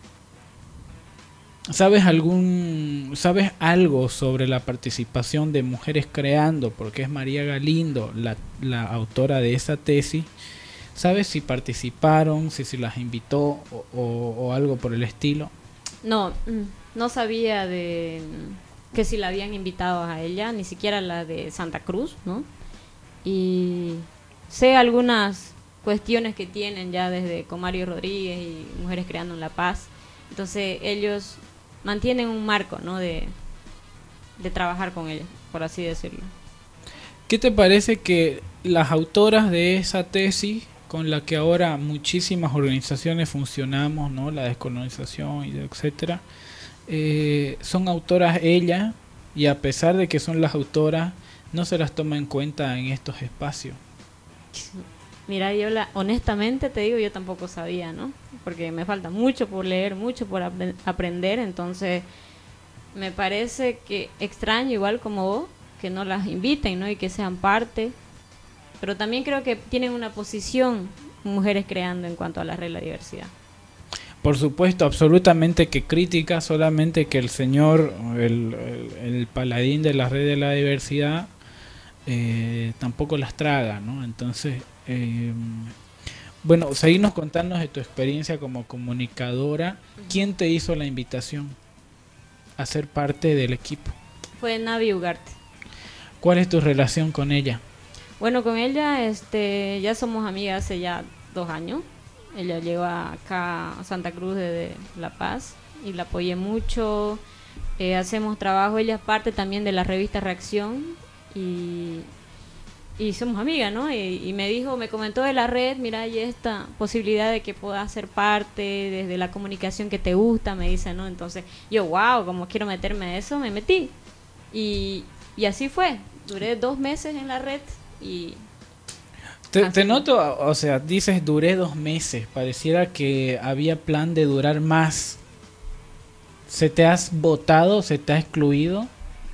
¿Sabes algún, sabes algo sobre la participación de Mujeres Creando? Porque es María Galindo la, la autora de esa tesis. ¿Sabes si participaron, si se las invitó o, o, o algo por el estilo? No, mm, no sabía de mm, que si la habían invitado a ella, ni siquiera la de Santa Cruz, ¿no? Y sé algunas cuestiones que tienen ya desde Comario Rodríguez y Mujeres Creando en La Paz. Entonces ellos mantienen un marco, ¿no? de, de trabajar con ella, por así decirlo. ¿Qué te parece que las autoras de esa tesis, con la que ahora muchísimas organizaciones funcionamos, ¿no? La descolonización y etcétera, eh, son autoras ellas, y a pesar de que son las autoras, no se las toma en cuenta en estos espacios? Mira, yo la, honestamente te digo, yo tampoco sabía, ¿no? Porque me falta mucho por leer, mucho por ap- aprender, entonces me parece que extraño, igual como vos, que no las inviten, ¿no? Y que sean parte, pero también creo que tienen una posición Mujeres Creando en cuanto a la red de la diversidad. Por supuesto, absolutamente que crítica, solamente que el señor, el, el, el paladín de la Red de la Diversidad, eh, tampoco las traga, ¿no? Entonces, eh, bueno, seguimos contándonos de tu experiencia como comunicadora. ¿Quién te hizo la invitación a ser parte del equipo? Fue Navi Ugarte. ¿Cuál es tu relación con ella? Bueno, con ella este, ya somos amigas hace ya dos años. Ella llegó acá a Santa Cruz desde La Paz y la apoyé mucho. Eh, hacemos trabajo, ella es parte también de la revista Reacción y, y somos amigas, ¿no? Y, y me dijo, me comentó de la red, mira, hay esta posibilidad de que puedas ser parte desde la comunicación que te gusta, me dice, ¿no? Entonces yo, wow, como quiero meterme a eso, me metí. Y, y así fue, duré dos meses en la red y... Te, Así te fue. noto, o sea, dices duré dos meses, pareciera que había plan de durar más. ¿Se te has votado, se te ha excluido?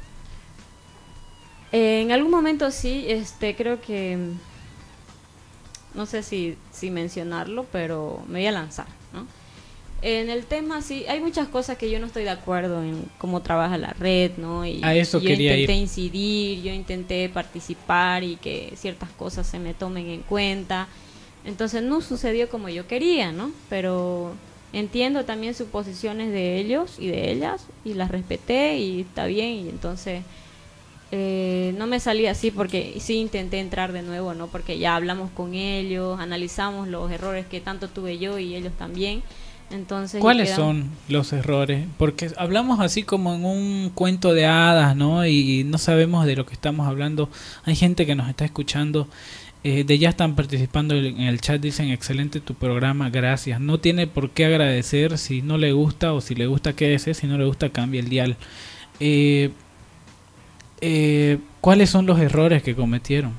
Eh, en algún momento sí, este, creo que mm, no sé si, si mencionarlo, pero me voy a lanzar, ¿no? En el tema sí, hay muchas cosas que yo no estoy de acuerdo en cómo trabaja la red, ¿no? Y, A eso y yo quería intenté ir. incidir, yo intenté participar y que ciertas cosas se me tomen en cuenta. Entonces no sucedió como yo quería, ¿no? Pero entiendo también sus posiciones de ellos y de ellas y las respeté y está bien, y entonces eh, no me salía así porque sí intenté entrar de nuevo, ¿no? Porque ya hablamos con ellos, analizamos los errores que tanto tuve yo y ellos también. Entonces, ¿cuáles quedamos... son los errores? Porque hablamos así como en un cuento de hadas, ¿no? Y no sabemos de lo que estamos hablando. Hay gente que nos está escuchando. Eh, de ya están participando en el chat, dicen excelente tu programa, gracias. No tiene por qué agradecer si no le gusta, o si le gusta quédese, si no le gusta cambie el dial. Eh, eh, ¿Cuáles son los errores que cometieron?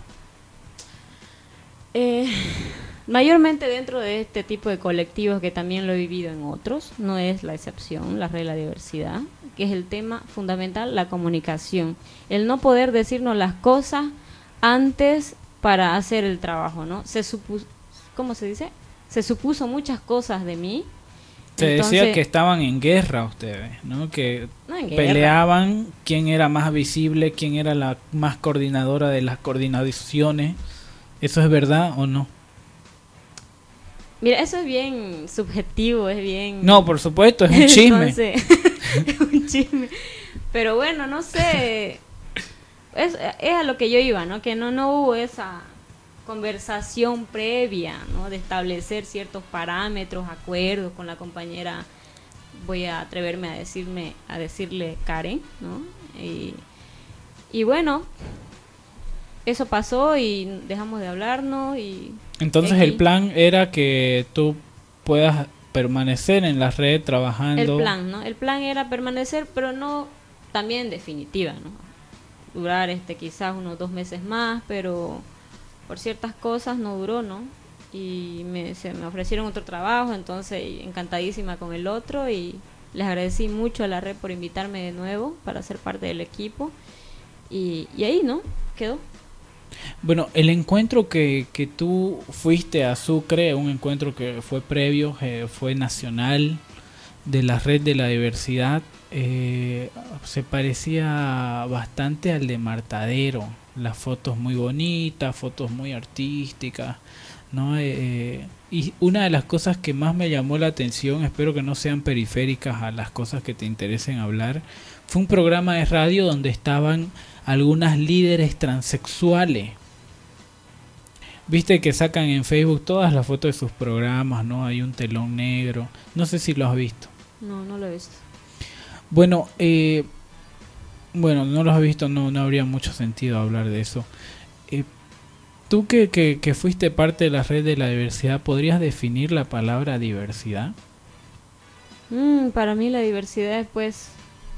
Eh, mayormente dentro de este tipo de colectivos, que también lo he vivido en otros, no es la excepción, la regla de diversidad, que es el tema fundamental, la comunicación. El no poder decirnos las cosas antes para hacer el trabajo, ¿no? Se supuso, ¿cómo se dice? Se supuso muchas cosas de mí. Se Entonces, decía que estaban en guerra ustedes, ¿no? Que no en guerra. peleaban quién era más visible, quién era la más coordinadora de las coordinaciones. ¿Eso es verdad o no? Mira, eso es bien subjetivo, es bien... No, por supuesto, es un chisme. Entonces, es un chisme. Pero bueno, no sé... Es, es a lo que yo iba, ¿no? Que no, no hubo esa conversación previa, ¿no? De establecer ciertos parámetros, acuerdos con la compañera, voy a atreverme a decirme, a decirle Karen, ¿no? Y, y bueno, eso pasó y dejamos de hablarnos y... Entonces X. el plan era que tú puedas permanecer en la red trabajando. El plan, ¿no? El plan era permanecer, pero no también en definitiva, ¿no? Durar este quizás unos dos meses más, pero por ciertas cosas no duró, ¿no? Y me, se me ofrecieron otro trabajo, entonces encantadísima con el otro y les agradecí mucho a la red por invitarme de nuevo para ser parte del equipo y, y ahí, ¿no? Quedó. Bueno, el encuentro que, que tú fuiste a Sucre, un encuentro que fue previo, eh, fue nacional, de la red de la diversidad, eh, se parecía bastante al de Martadero. Las fotos muy bonitas, fotos muy artísticas, ¿no? Eh, y una de las cosas que más me llamó la atención, espero que no sean periféricas a las cosas que te interesen hablar, fue un programa de radio donde estaban algunas líderes transexuales. Viste que sacan en Facebook todas las fotos de sus programas, ¿no? Hay un telón negro. No sé si lo has visto. No, no lo he visto. Bueno, eh, bueno, no lo has visto, no, no habría mucho sentido hablar de eso. Eh, Tú que, que, que fuiste parte de la red de la diversidad, ¿podrías definir la palabra diversidad? Mm, para mí la diversidad pues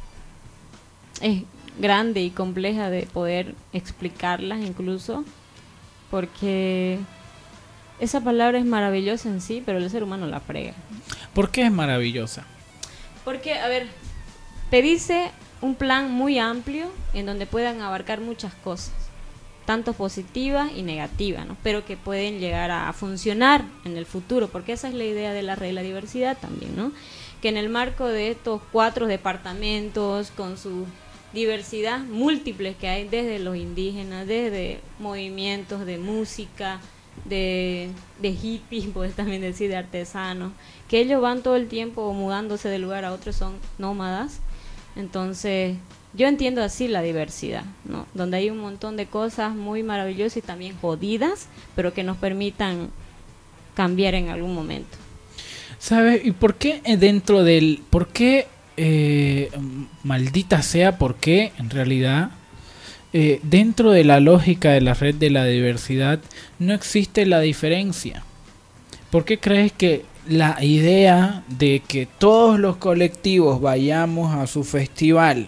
es grande y compleja de poder explicarlas incluso, porque esa palabra es maravillosa en sí, pero el ser humano la frega. ¿Por qué es maravillosa? Porque, a ver, te dice un plan muy amplio en donde puedan abarcar muchas cosas, tanto positivas y negativas, ¿no? Pero que pueden llegar a funcionar en el futuro, porque esa es la idea de la red de la diversidad también, ¿no? Que en el marco de estos cuatro departamentos, con su diversidad múltiples que hay, desde los indígenas, desde movimientos de música, de, de hippies, puedes también decir, de artesanos, que ellos van todo el tiempo mudándose de lugar a otro, son nómadas. Entonces yo entiendo así la diversidad, ¿no? Donde hay un montón de cosas muy maravillosas y también jodidas, pero que nos permitan cambiar en algún momento. ¿Sabes? ¿Y por qué dentro del... por qué, eh, maldita sea, por qué en realidad... Eh, dentro de la lógica de la red de la diversidad no existe la diferencia? ¿Por qué crees que la idea de que todos los colectivos vayamos a su festival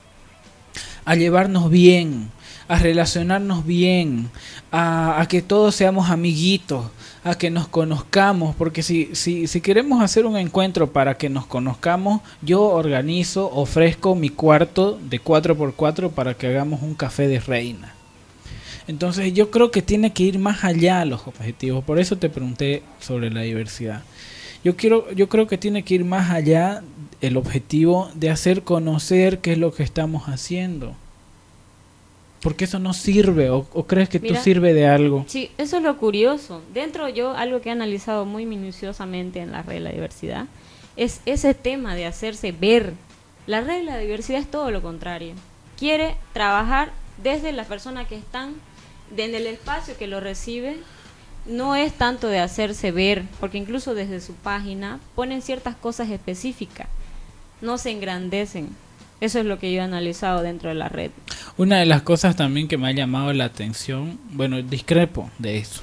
a llevarnos bien, a relacionarnos bien, a, a que todos seamos amiguitos, a que nos conozcamos? Porque si, si, si queremos hacer un encuentro para que nos conozcamos, yo organizo, ofrezco mi cuarto de cuatro por cuatro para que hagamos un café de reina. Entonces yo creo que tiene que ir más allá a los objetivos. Por eso te pregunté sobre la diversidad. Yo quiero, yo creo que tiene que ir más allá el objetivo de hacer conocer qué es lo que estamos haciendo. Porque eso no sirve, o, o crees que Mira, tú sirve de algo. Sí, eso es lo curioso. Dentro yo, algo que he analizado muy minuciosamente en la red de la diversidad, es ese tema de hacerse ver. La red de la diversidad es todo lo contrario. Quiere trabajar desde las personas que están en el espacio que lo recibe, no es tanto de hacerse ver, porque incluso desde su página ponen ciertas cosas específicas, no se engrandecen. Eso es lo que yo he analizado dentro de la red. Una de las cosas también que me ha llamado la atención, bueno, discrepo de eso.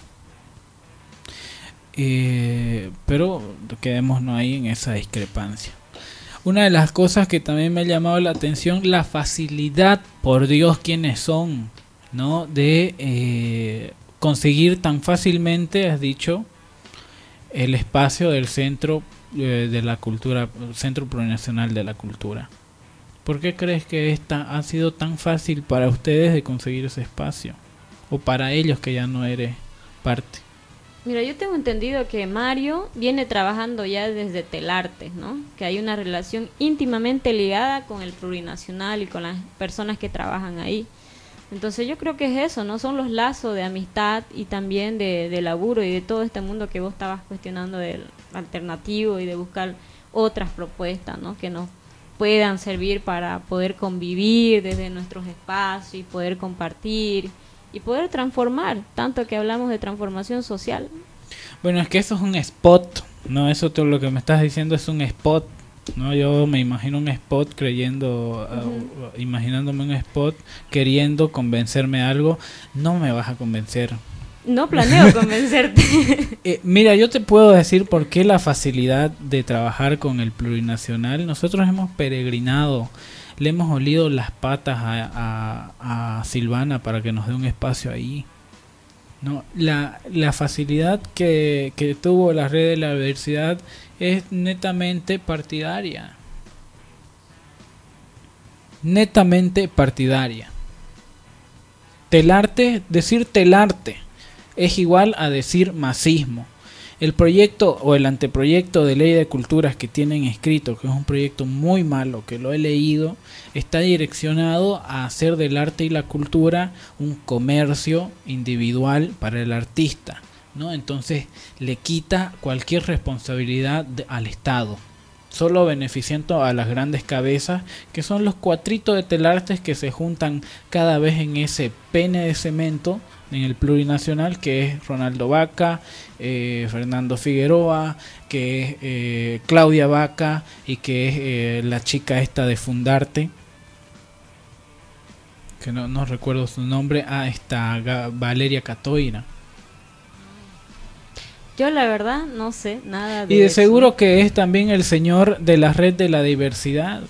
Eh, pero quedémonos ahí en esa discrepancia. Una de las cosas que también me ha llamado la atención, la facilidad, por Dios, quiénes son, ¿no? De eh, conseguir tan fácilmente, has dicho, el espacio del Centro eh, de la Cultura, Centro Plurinacional de la Cultura. ¿Por qué crees que esta ha sido tan fácil para ustedes de conseguir ese espacio? O para ellos que ya no eres parte. Mira, yo tengo entendido que Mario viene trabajando ya desde Telartes, ¿no? Que hay una relación íntimamente ligada con el plurinacional y con las personas que trabajan ahí. Entonces yo creo que es eso, ¿no? Son los lazos de amistad y también de, de laburo y de todo este mundo que vos estabas cuestionando del alternativo y de buscar otras propuestas, ¿no? Que nos puedan servir para poder convivir desde nuestros espacios y poder compartir y poder transformar, tanto que hablamos de transformación social. Bueno, es que eso es un spot, ¿no? Eso todo lo que me estás diciendo es un spot, ¿no? Yo me imagino un spot creyendo, uh-huh. uh, imaginándome un spot queriendo convencerme de algo. No me vas a convencer. No planeo convencerte. eh, mira, yo te puedo decir por qué la facilidad de trabajar con el plurinacional. Nosotros hemos peregrinado, le hemos olido las patas a, a, a Silvana para que nos dé un espacio ahí. No, la, la facilidad que, que tuvo la red de la diversidad es netamente partidaria. Netamente partidaria. Telarte, decir telarte es igual a decir masismo. El proyecto o el anteproyecto de ley de culturas que tienen escrito, que es un proyecto muy malo, que lo he leído, está direccionado a hacer del arte y la cultura un comercio individual para el artista, ¿no? Entonces le quita cualquier responsabilidad de, al Estado, solo beneficiando a las grandes cabezas, que son los cuatritos de telartes que se juntan cada vez en ese pene de cemento en el plurinacional, que es Ronaldo Vaca, eh, Fernando Figueroa, que es eh, Claudia Vaca y que es eh, la chica esta de Fundarte, que no, no recuerdo su nombre. Ah, está Ga- Valeria Catoira. Yo la verdad no sé nada de Y de eso. seguro que es también el señor de la red de la diversidad.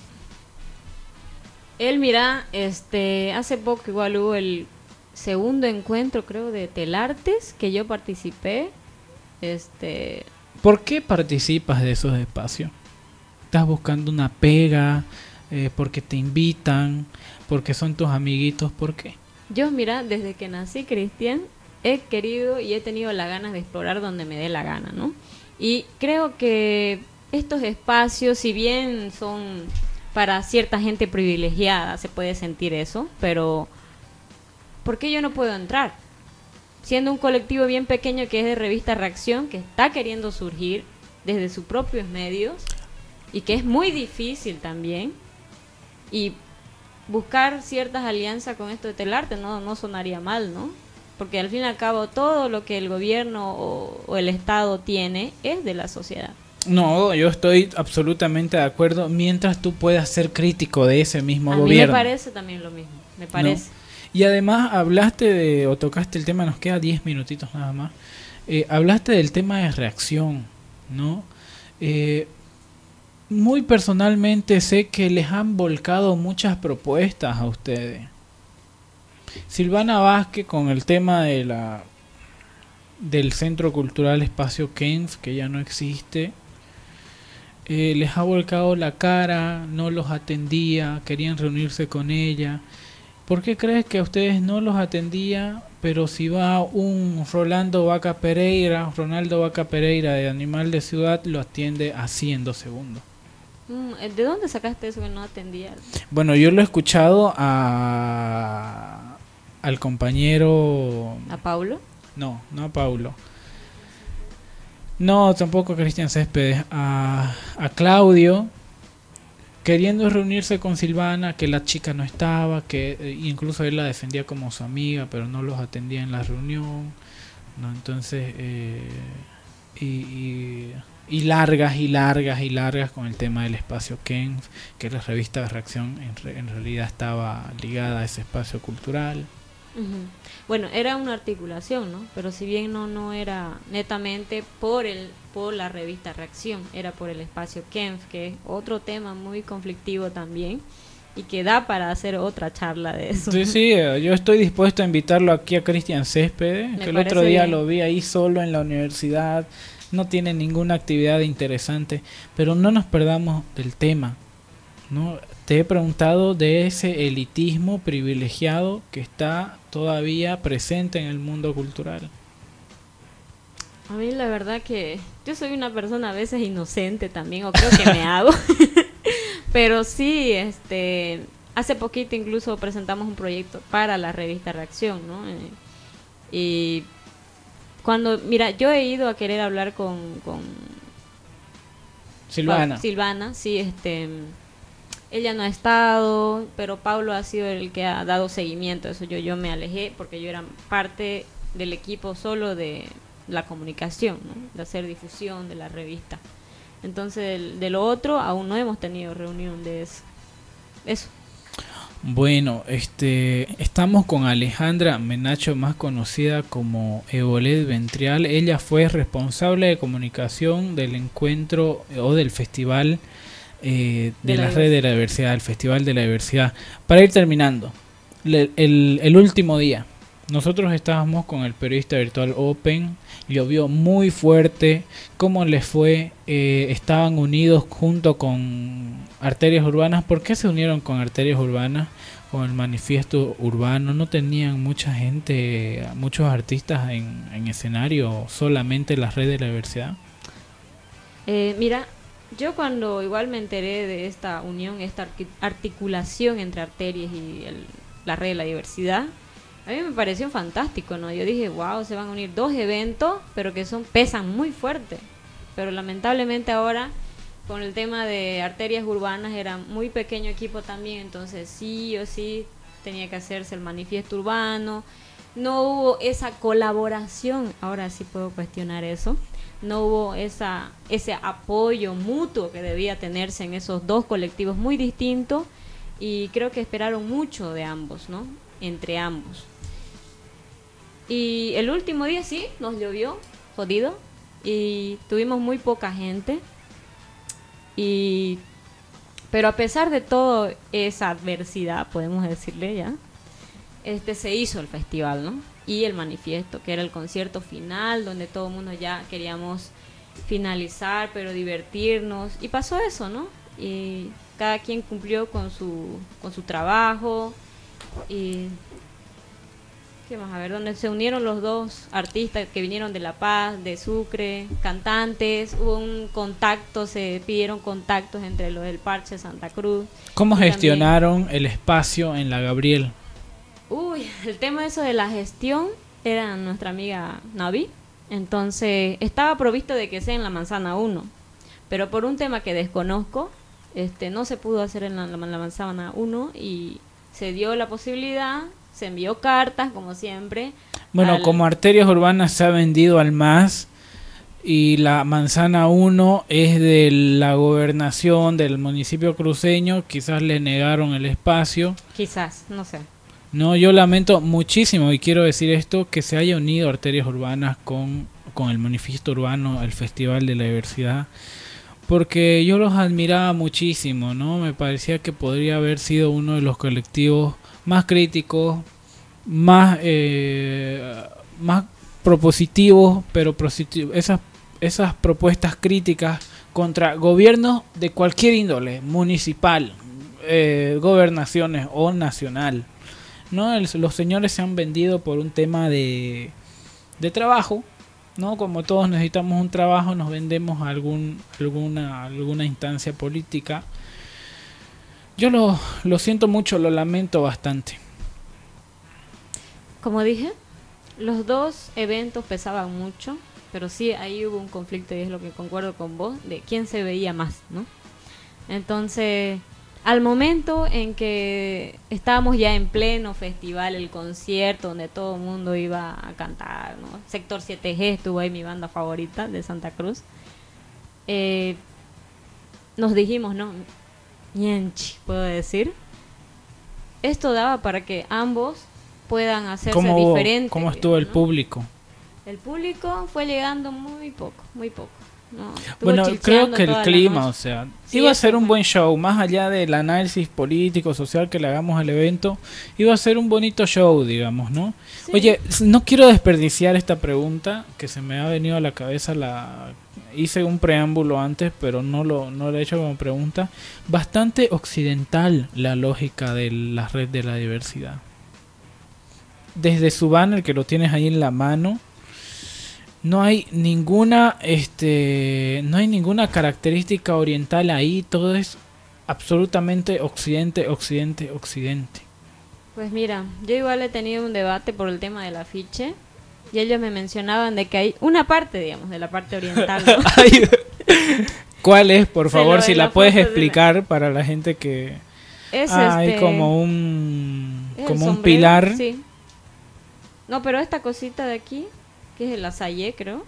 Él, mira, este, hace poco igual hubo el segundo encuentro, creo, de Telartes, que yo participé. Este, ¿Por qué participas de esos espacios? ¿Estás buscando una pega? Eh, ¿Porque te invitan? ¿Porque son tus amiguitos? ¿Por qué? yo, mira, desde que nací, Cristian, he querido y he tenido las ganas de explorar donde me dé la gana, ¿no? Y creo que estos espacios, si bien son para cierta gente privilegiada, se puede sentir eso, pero ¿por qué yo no puedo entrar? Siendo un colectivo bien pequeño que es de Revista Reacción, que está queriendo surgir desde sus propios medios y que es muy difícil también, y buscar ciertas alianzas con esto de Telarte no, no sonaría mal, ¿no? Porque al fin y al cabo todo lo que el gobierno o, o el Estado tiene es de la sociedad. No, yo estoy absolutamente de acuerdo mientras tú puedas ser crítico de ese mismo A gobierno. mí me parece también lo mismo, me parece. ¿No? Y además hablaste de, o tocaste el tema, nos queda diez minutitos nada más, eh, hablaste del tema de reacción, ¿no? Eh, muy personalmente sé que les han volcado muchas propuestas a ustedes. Silvana Vázquez con el tema de la del Centro Cultural Espacio Keynes, que ya no existe, eh, les ha volcado la cara, no los atendía, querían reunirse con ella. ¿Por qué crees que a ustedes no los atendía, pero si va un Rolando Vaca Pereira, Ronaldo Vaca Pereira de Animal de Ciudad, lo atiende así en dos segundos? ¿De dónde sacaste eso que no atendía? Bueno, yo lo he escuchado a al compañero... ¿A Paulo? No, no a Paulo. No, tampoco a Cristian Céspedes. A, a Claudio, queriendo reunirse con Silvana, que la chica no estaba, que eh, incluso él la defendía como su amiga, pero no los atendía en la reunión, ¿no? Entonces, eh, y, y, y largas y largas y largas con el tema del espacio Kenf, que la revista de Reacción en, re, en realidad estaba ligada a ese espacio cultural. Uh-huh. Bueno, era una articulación, ¿no? Pero si bien no no era netamente por el por la revista Reacción, era por el espacio Kenf, que es otro tema muy conflictivo también y que da para hacer otra charla de eso. Sí, sí, yo estoy dispuesto a invitarlo aquí a Cristian Céspedes, Me que el otro día bien. lo vi ahí solo en la universidad, no tiene ninguna actividad interesante, pero no nos perdamos del tema, ¿no? Te he preguntado de ese elitismo privilegiado que está todavía presente en el mundo cultural. A mí la verdad que yo soy una persona a veces inocente también, o creo que me hago. Pero sí, este, hace poquito incluso presentamos un proyecto para la revista Reacción, ¿no? Eh, y cuando, mira, yo he ido a querer hablar con, con Silvana. Pa- Silvana, sí, este, ella no ha estado, pero Pablo ha sido el que ha dado seguimiento a eso. Yo, yo me alejé porque yo era parte del equipo solo de la comunicación, ¿no? De hacer difusión de la revista. Entonces, de, de lo otro, aún no hemos tenido reunión de eso. Eso. Bueno, este, estamos con Alejandra Menacho, más conocida como Evolet Ventrial. Ella fue responsable de comunicación del encuentro eh, o del festival eh, de, De la la red de la diversidad, el Festival de la Diversidad. Para ir terminando, le- el, el último día, nosotros estábamos con el periodista virtual Open, llovió muy fuerte. ¿Cómo les fue? Eh, estaban unidos junto con Arterias Urbanas. ¿Por qué se unieron con Arterias Urbanas? Con el manifiesto urbano. ¿No tenían mucha gente, muchos artistas en, en escenario, solamente la red de la diversidad? Eh, mira, yo cuando igual me enteré de esta unión, esta arqui- articulación entre Arterias y el- la red de la diversidad, a mí me pareció fantástico, ¿no? Yo dije, wow, se van a unir dos eventos, pero que son pesan muy fuerte. Pero lamentablemente ahora, con el tema de Arterias Urbanas, era muy pequeño equipo también, entonces sí o sí tenía que hacerse el manifiesto urbano. No hubo esa colaboración, ahora sí puedo cuestionar eso. No hubo esa ese apoyo mutuo que debía tenerse en esos dos colectivos muy distintos, y creo que esperaron mucho de ambos, ¿no? Entre ambos. Y el último día sí, nos llovió, jodido, y tuvimos muy poca gente. Y pero a pesar de toda esa adversidad, podemos decirle ya, este se hizo el festival, ¿no? Y el manifiesto, que era el concierto final, donde todo el mundo ya queríamos finalizar, pero divertirnos. Y pasó eso, ¿no? Y cada quien cumplió con su con su trabajo. Y ¿qué más? A ver, donde se unieron los dos artistas que vinieron de La Paz, de Sucre, cantantes, hubo un contacto, se pidieron contactos entre los del Parche Santa Cruz. ¿Cómo Y también- gestionaron el espacio en la Gabriel? Uy, el tema eso de la gestión era nuestra amiga Navi. Entonces, estaba provisto de que sea en la Manzana uno, pero por un tema que desconozco, este no se pudo hacer en la, la, la Manzana uno, y se dio la posibilidad, se envió cartas, como siempre. Bueno, al- como Arterias Urbanas se ha vendido al M A S y la Manzana uno es de la gobernación del municipio cruceño, quizás le negaron el espacio. Quizás, no sé. No, yo lamento muchísimo, y quiero decir esto, que se haya unido Arterias Urbanas con, con el manifiesto urbano, el Festival de la Diversidad, porque yo los admiraba muchísimo, ¿no? Me parecía que podría haber sido uno de los colectivos más críticos, más eh, más propositivos, pero positivo- esas esas propuestas críticas contra gobiernos de cualquier índole, municipal, eh, gobernaciones o nacional, ¿no? El- los señores se han vendido por un tema de de trabajo, ¿no? Como todos necesitamos un trabajo, nos vendemos a algún alguna alguna instancia política. Yo lo, lo siento mucho, lo lamento bastante. Como dije, los dos eventos pesaban mucho, pero sí ahí hubo un conflicto, y es lo que concuerdo con vos, de quién se veía más, ¿no? Entonces, al momento en que estábamos ya en pleno festival, el concierto, donde todo el mundo iba a cantar, ¿no? Sector siete G estuvo ahí, mi banda favorita de Santa Cruz. Eh, nos dijimos, ¿no? Ñenchi, puedo decir. Esto daba para que ambos puedan hacerse ¿Cómo, hubo- diferentes. ¿Cómo estuvo el ¿no? público? El público fue llegando muy poco, muy poco. ¿no? Estuvo Bueno, creo chilcheando que el toda la clima, noche. o sea, Sí, iba a eso ser un fue. buen show, más allá del análisis político, social que le hagamos al evento, iba a ser un bonito show, digamos, ¿no? Sí. Oye, s- no quiero desperdiciar esta pregunta que se me ha venido a la cabeza, la hice un preámbulo antes, pero no lo, no lo he hecho como pregunta. Bastante occidental la lógica de la red de la diversidad. Desde su banner, que lo tienes ahí en la mano, no hay ninguna este no hay ninguna característica oriental ahí, todo es absolutamente occidente, occidente, occidente. Pues mira, yo igual he tenido un debate por el tema del afiche y ellos me mencionaban de que hay una parte, digamos, de la parte oriental, ¿no? Ay, ¿cuál es, por Se favor, lo- si en la, la puedes foto de la- explicar para la gente que Es ah, hay este, como un es el como un sombrero, pilar. sí. No, pero esta cosita de aquí, que es el azayé, creo.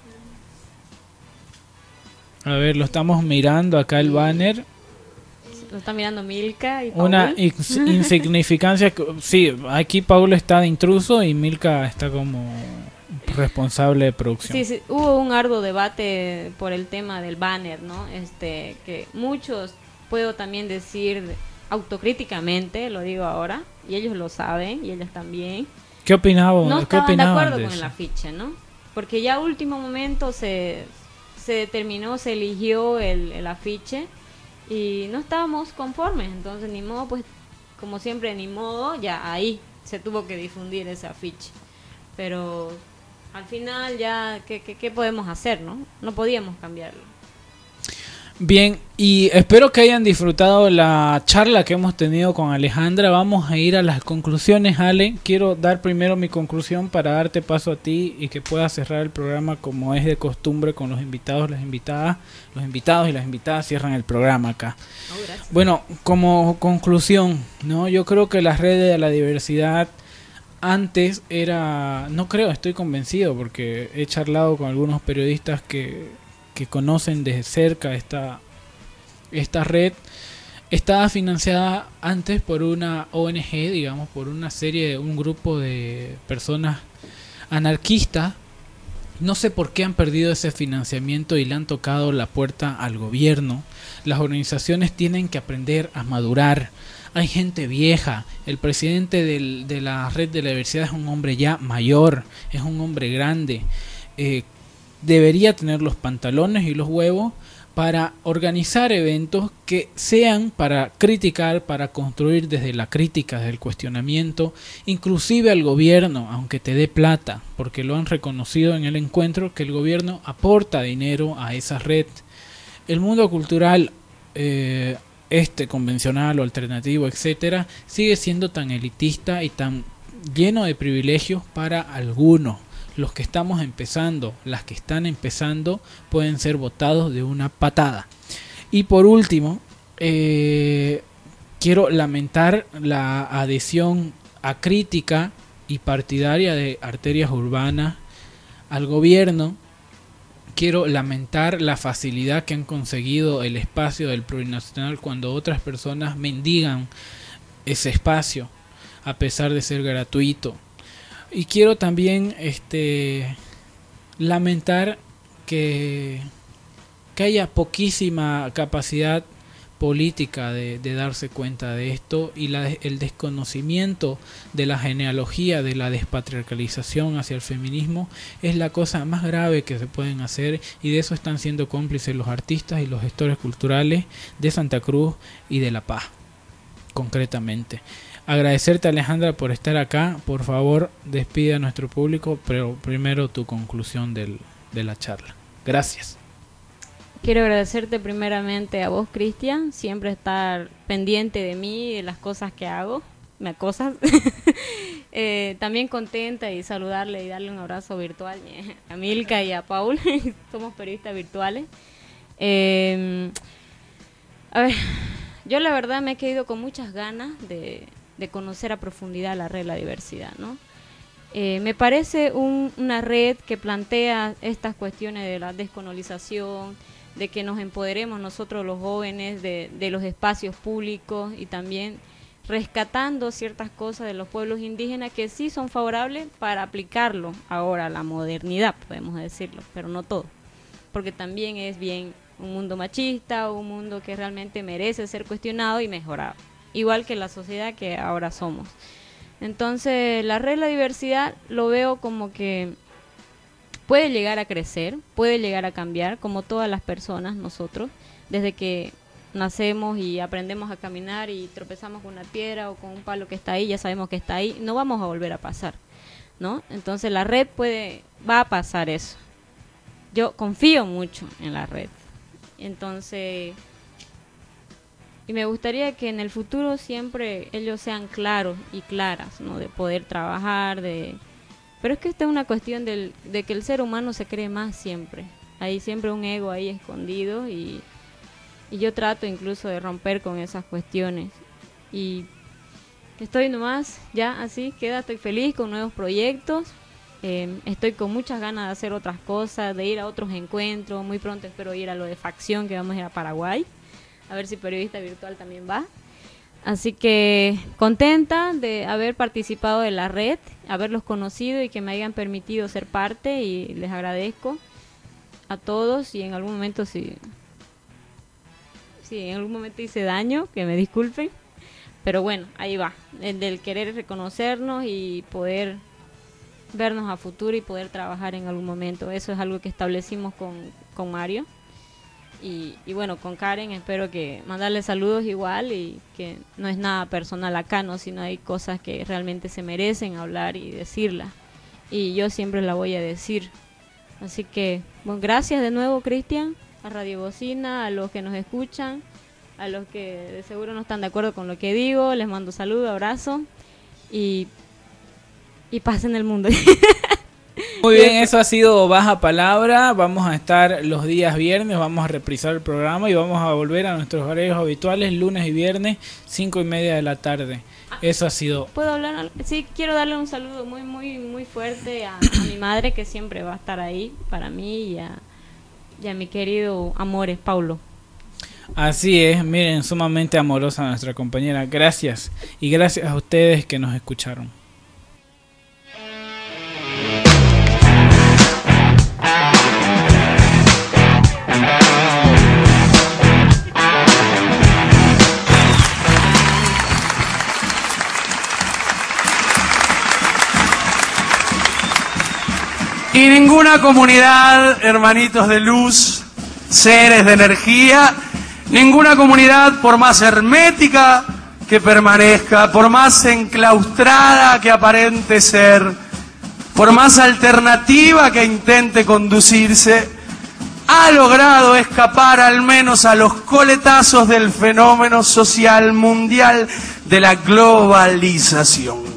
A ver, lo estamos mirando acá el banner. Lo está mirando Milka y Paul. Una ins- insignificancia. que- Sí, aquí Paulo está de intruso y Milka está como responsable de producción. Sí, sí, hubo un arduo debate por el tema del banner, ¿no? Este, que muchos, puedo también decir autocríticamente, lo digo ahora, y ellos lo saben, y ellos también, ¿Qué opinaban? no ¿Qué estaban de opinaban acuerdo de con eso? el afiche, ¿no? Porque ya a último momento se, se determinó, se eligió el, el afiche y no estábamos conformes, entonces ni modo, pues como siempre ni modo, ya ahí se tuvo que difundir ese afiche. Pero al final ya, ¿qué, qué, qué podemos hacer, no? No podíamos cambiarlo. Bien, y espero que hayan disfrutado la charla que hemos tenido con Alejandra. Vamos a ir a las conclusiones, Ale. Quiero dar primero mi conclusión para darte paso a ti y que puedas cerrar el programa como es de costumbre con los invitados, las invitadas. Los invitados y las invitadas cierran el programa acá. Oh, gracias. Bueno, como conclusión, ¿no? Yo creo que las redes de la diversidad antes era, no creo, estoy convencido porque he charlado con algunos periodistas que que conocen de cerca esta, esta red, estaba financiada antes por una O N G, digamos, por una serie, de un grupo de personas anarquistas. No sé por qué han perdido ese financiamiento y le han tocado la puerta al gobierno. Las organizaciones tienen que aprender a madurar. Hay gente vieja. El presidente del, de la red de la diversidad es un hombre ya mayor, es un hombre grande. Eh, debería tener los pantalones y los huevos para organizar eventos que sean para criticar, para construir desde la crítica, desde el cuestionamiento, inclusive al gobierno, aunque te dé plata, porque lo han reconocido en el encuentro, que el gobierno aporta dinero a esa red. El mundo cultural, eh, este convencional o alternativo, etcétera, sigue siendo tan elitista y tan lleno de privilegios para algunos. Los que estamos empezando, las que están empezando, pueden ser votados de una patada. Y por último, eh, quiero lamentar la adhesión acrítica y partidaria de Arterias Urbanas al gobierno. Quiero lamentar la facilidad que han conseguido el espacio del plurinacional cuando otras personas mendigan ese espacio, a pesar de ser gratuito. Y quiero también este lamentar que, que haya poquísima capacidad política de, de darse cuenta de esto y la, el desconocimiento de la genealogía de la despatriarcalización hacia el feminismo es la cosa más grave que se pueden hacer, y de eso están siendo cómplices los artistas y los gestores culturales de Santa Cruz y de La Paz, concretamente. Agradecerte, Alejandra, por estar acá. Por favor, despide a nuestro público, pero primero tu conclusión del, de la charla. Gracias. Quiero agradecerte primeramente a vos, Cristian, siempre estar pendiente de mí y de las cosas que hago, me acosas. eh, también contenta y saludarle y darle un abrazo virtual eh, a Milka y a Paul, somos periodistas virtuales. Eh, a ver, yo la verdad me he quedado con muchas ganas de, de conocer a profundidad la red de la diversidad, ¿no? Eh, me parece un, una red que plantea estas cuestiones de la descolonización, de que nos empoderemos nosotros los jóvenes de, de los espacios públicos y también rescatando ciertas cosas de los pueblos indígenas que sí son favorables para aplicarlo ahora a la modernidad, podemos decirlo, pero no todo, porque también es bien un mundo machista, un mundo que realmente merece ser cuestionado y mejorado, igual que la sociedad que ahora somos. Entonces, la red de la diversidad lo veo como que puede llegar a crecer, puede llegar a cambiar, como todas las personas, nosotros, desde que nacemos y aprendemos a caminar y tropezamos con una piedra o con un palo que está ahí, ya sabemos que está ahí, no vamos a volver a pasar, ¿no? Entonces, la red puede, va a pasar eso. Yo confío mucho en la red. Entonces, y me gustaría que en el futuro siempre ellos sean claros y claras, ¿no? De poder trabajar, de... Pero es que esta es una cuestión del, de que el ser humano se cree más siempre. Hay siempre un ego ahí escondido y, y yo trato incluso de romper con esas cuestiones. Y estoy nomás, ya así, queda, estoy feliz con nuevos proyectos. Eh, estoy con muchas ganas de hacer otras cosas, de ir a otros encuentros. Muy pronto espero ir a lo de Facción, que vamos a ir a Paraguay. A ver si Periodista Virtual también va. Así que contenta de haber participado de la red, haberlos conocido y que me hayan permitido ser parte, y les agradezco a todos. Y en algún momento si, si en algún momento hice daño, que me disculpen. Pero bueno, ahí va, el del querer reconocernos y poder vernos a futuro y poder trabajar en algún momento. Eso es algo que establecimos con, con Mario. Y, y bueno, con Karen espero que mandarle saludos igual, y que no es nada personal acá, ¿no? Sino hay cosas que realmente se merecen hablar y decirlas. Y yo siempre la voy a decir. Así que, bueno, gracias de nuevo, Cristian, a Radio Bocina, a los que nos escuchan, a los que de seguro no están de acuerdo con lo que digo. Les mando saludos, abrazos y, y paz en el mundo. Muy bien, eso ha sido Baja Palabra. Vamos a estar los días viernes, vamos a reprisar el programa y vamos a volver a nuestros horarios habituales, lunes y viernes, cinco y media de la tarde. Eso ha sido... ¿Puedo hablar? Sí, quiero darle un saludo muy, muy, muy fuerte a, a mi madre, que siempre va a estar ahí para mí, y a, y a mi querido Amores, Paulo. Así es, miren, sumamente amorosa nuestra compañera. Gracias, y gracias a ustedes que nos escucharon. Y ninguna comunidad, hermanitos de luz, seres de energía, ninguna comunidad, por más hermética que permanezca, por más enclaustrada que aparente ser, por más alternativa que intente conducirse, ha logrado escapar al menos a los coletazos del fenómeno social mundial de la globalización.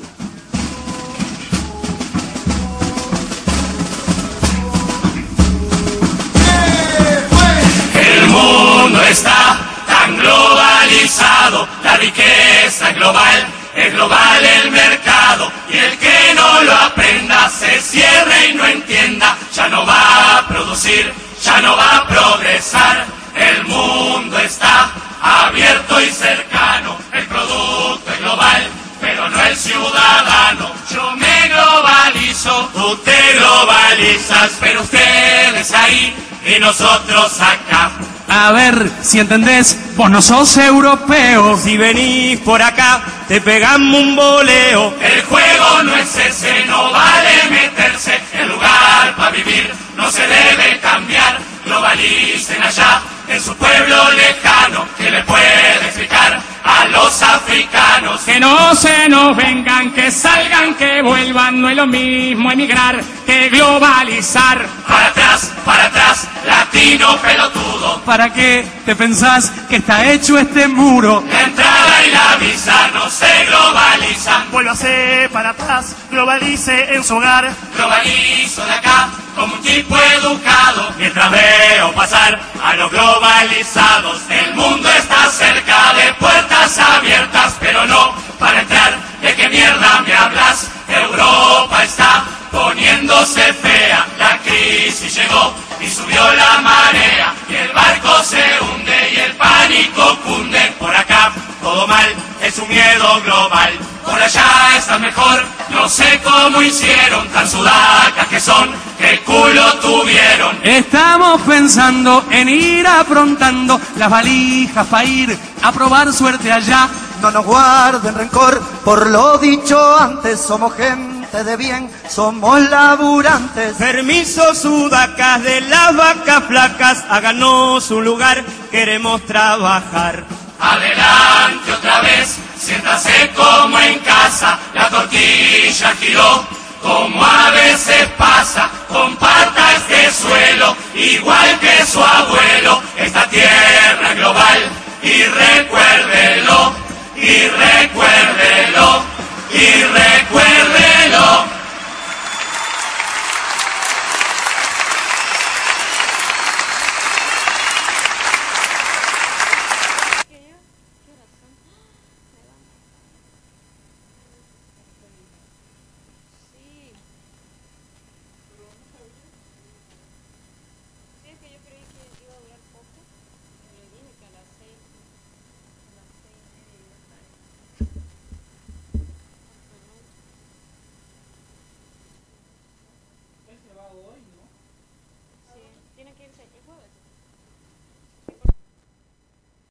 El mundo está tan globalizado, la riqueza es global, es global el mercado, y el que no lo aprenda se cierre y no entienda, ya no va a producir, ya no va a progresar. El mundo está abierto y cercano, el producto es global, pero no el ciudadano. Yo me globalizo, tú te globalizas, pero ustedes ahí y nosotros acá. A ver si entendés, vos no sos europeo. Si venís por acá, te pegamos un boleo. El juego no es ese, no vale meterse. El lugar para vivir no se debe cambiar. Globalicen allá, en su pueblo lejano. ¿Qué le puede explicar a los africanos? Que no se nos vengan, que salgan, que vuelvan. No es lo mismo emigrar que globalizar. Para atrás, para atrás, latino pelotudo. ¿Para qué te pensás que está hecho este muro? La entrada y la visa no se globalizan. Vuélvase para atrás, globalice en su hogar. Globalizo de acá como un tipo educado. Mientras veo pasar a los globalizados, el mundo está cerca de abiertas, pero no para entrar. ¿De qué mierda me hablas? Europa está poniéndose fea, la crisis llegó y subió la marea, y el barco se hunde y el pánico cunde. Por acá todo mal, es un miedo global, por allá está mejor, no sé cómo hicieron, tan sudacas que son, qué culo tuvieron. Estamos pensando en ir aprontando las valijas para ir a probar suerte allá. No nos guarden rencor por lo dicho antes, somos gente de bien, somos laburantes. Permiso, sudacas de las vacas flacas, háganos un lugar, queremos trabajar. Adelante otra vez, siéntase como en casa, la tortilla giró, como a veces pasa, compa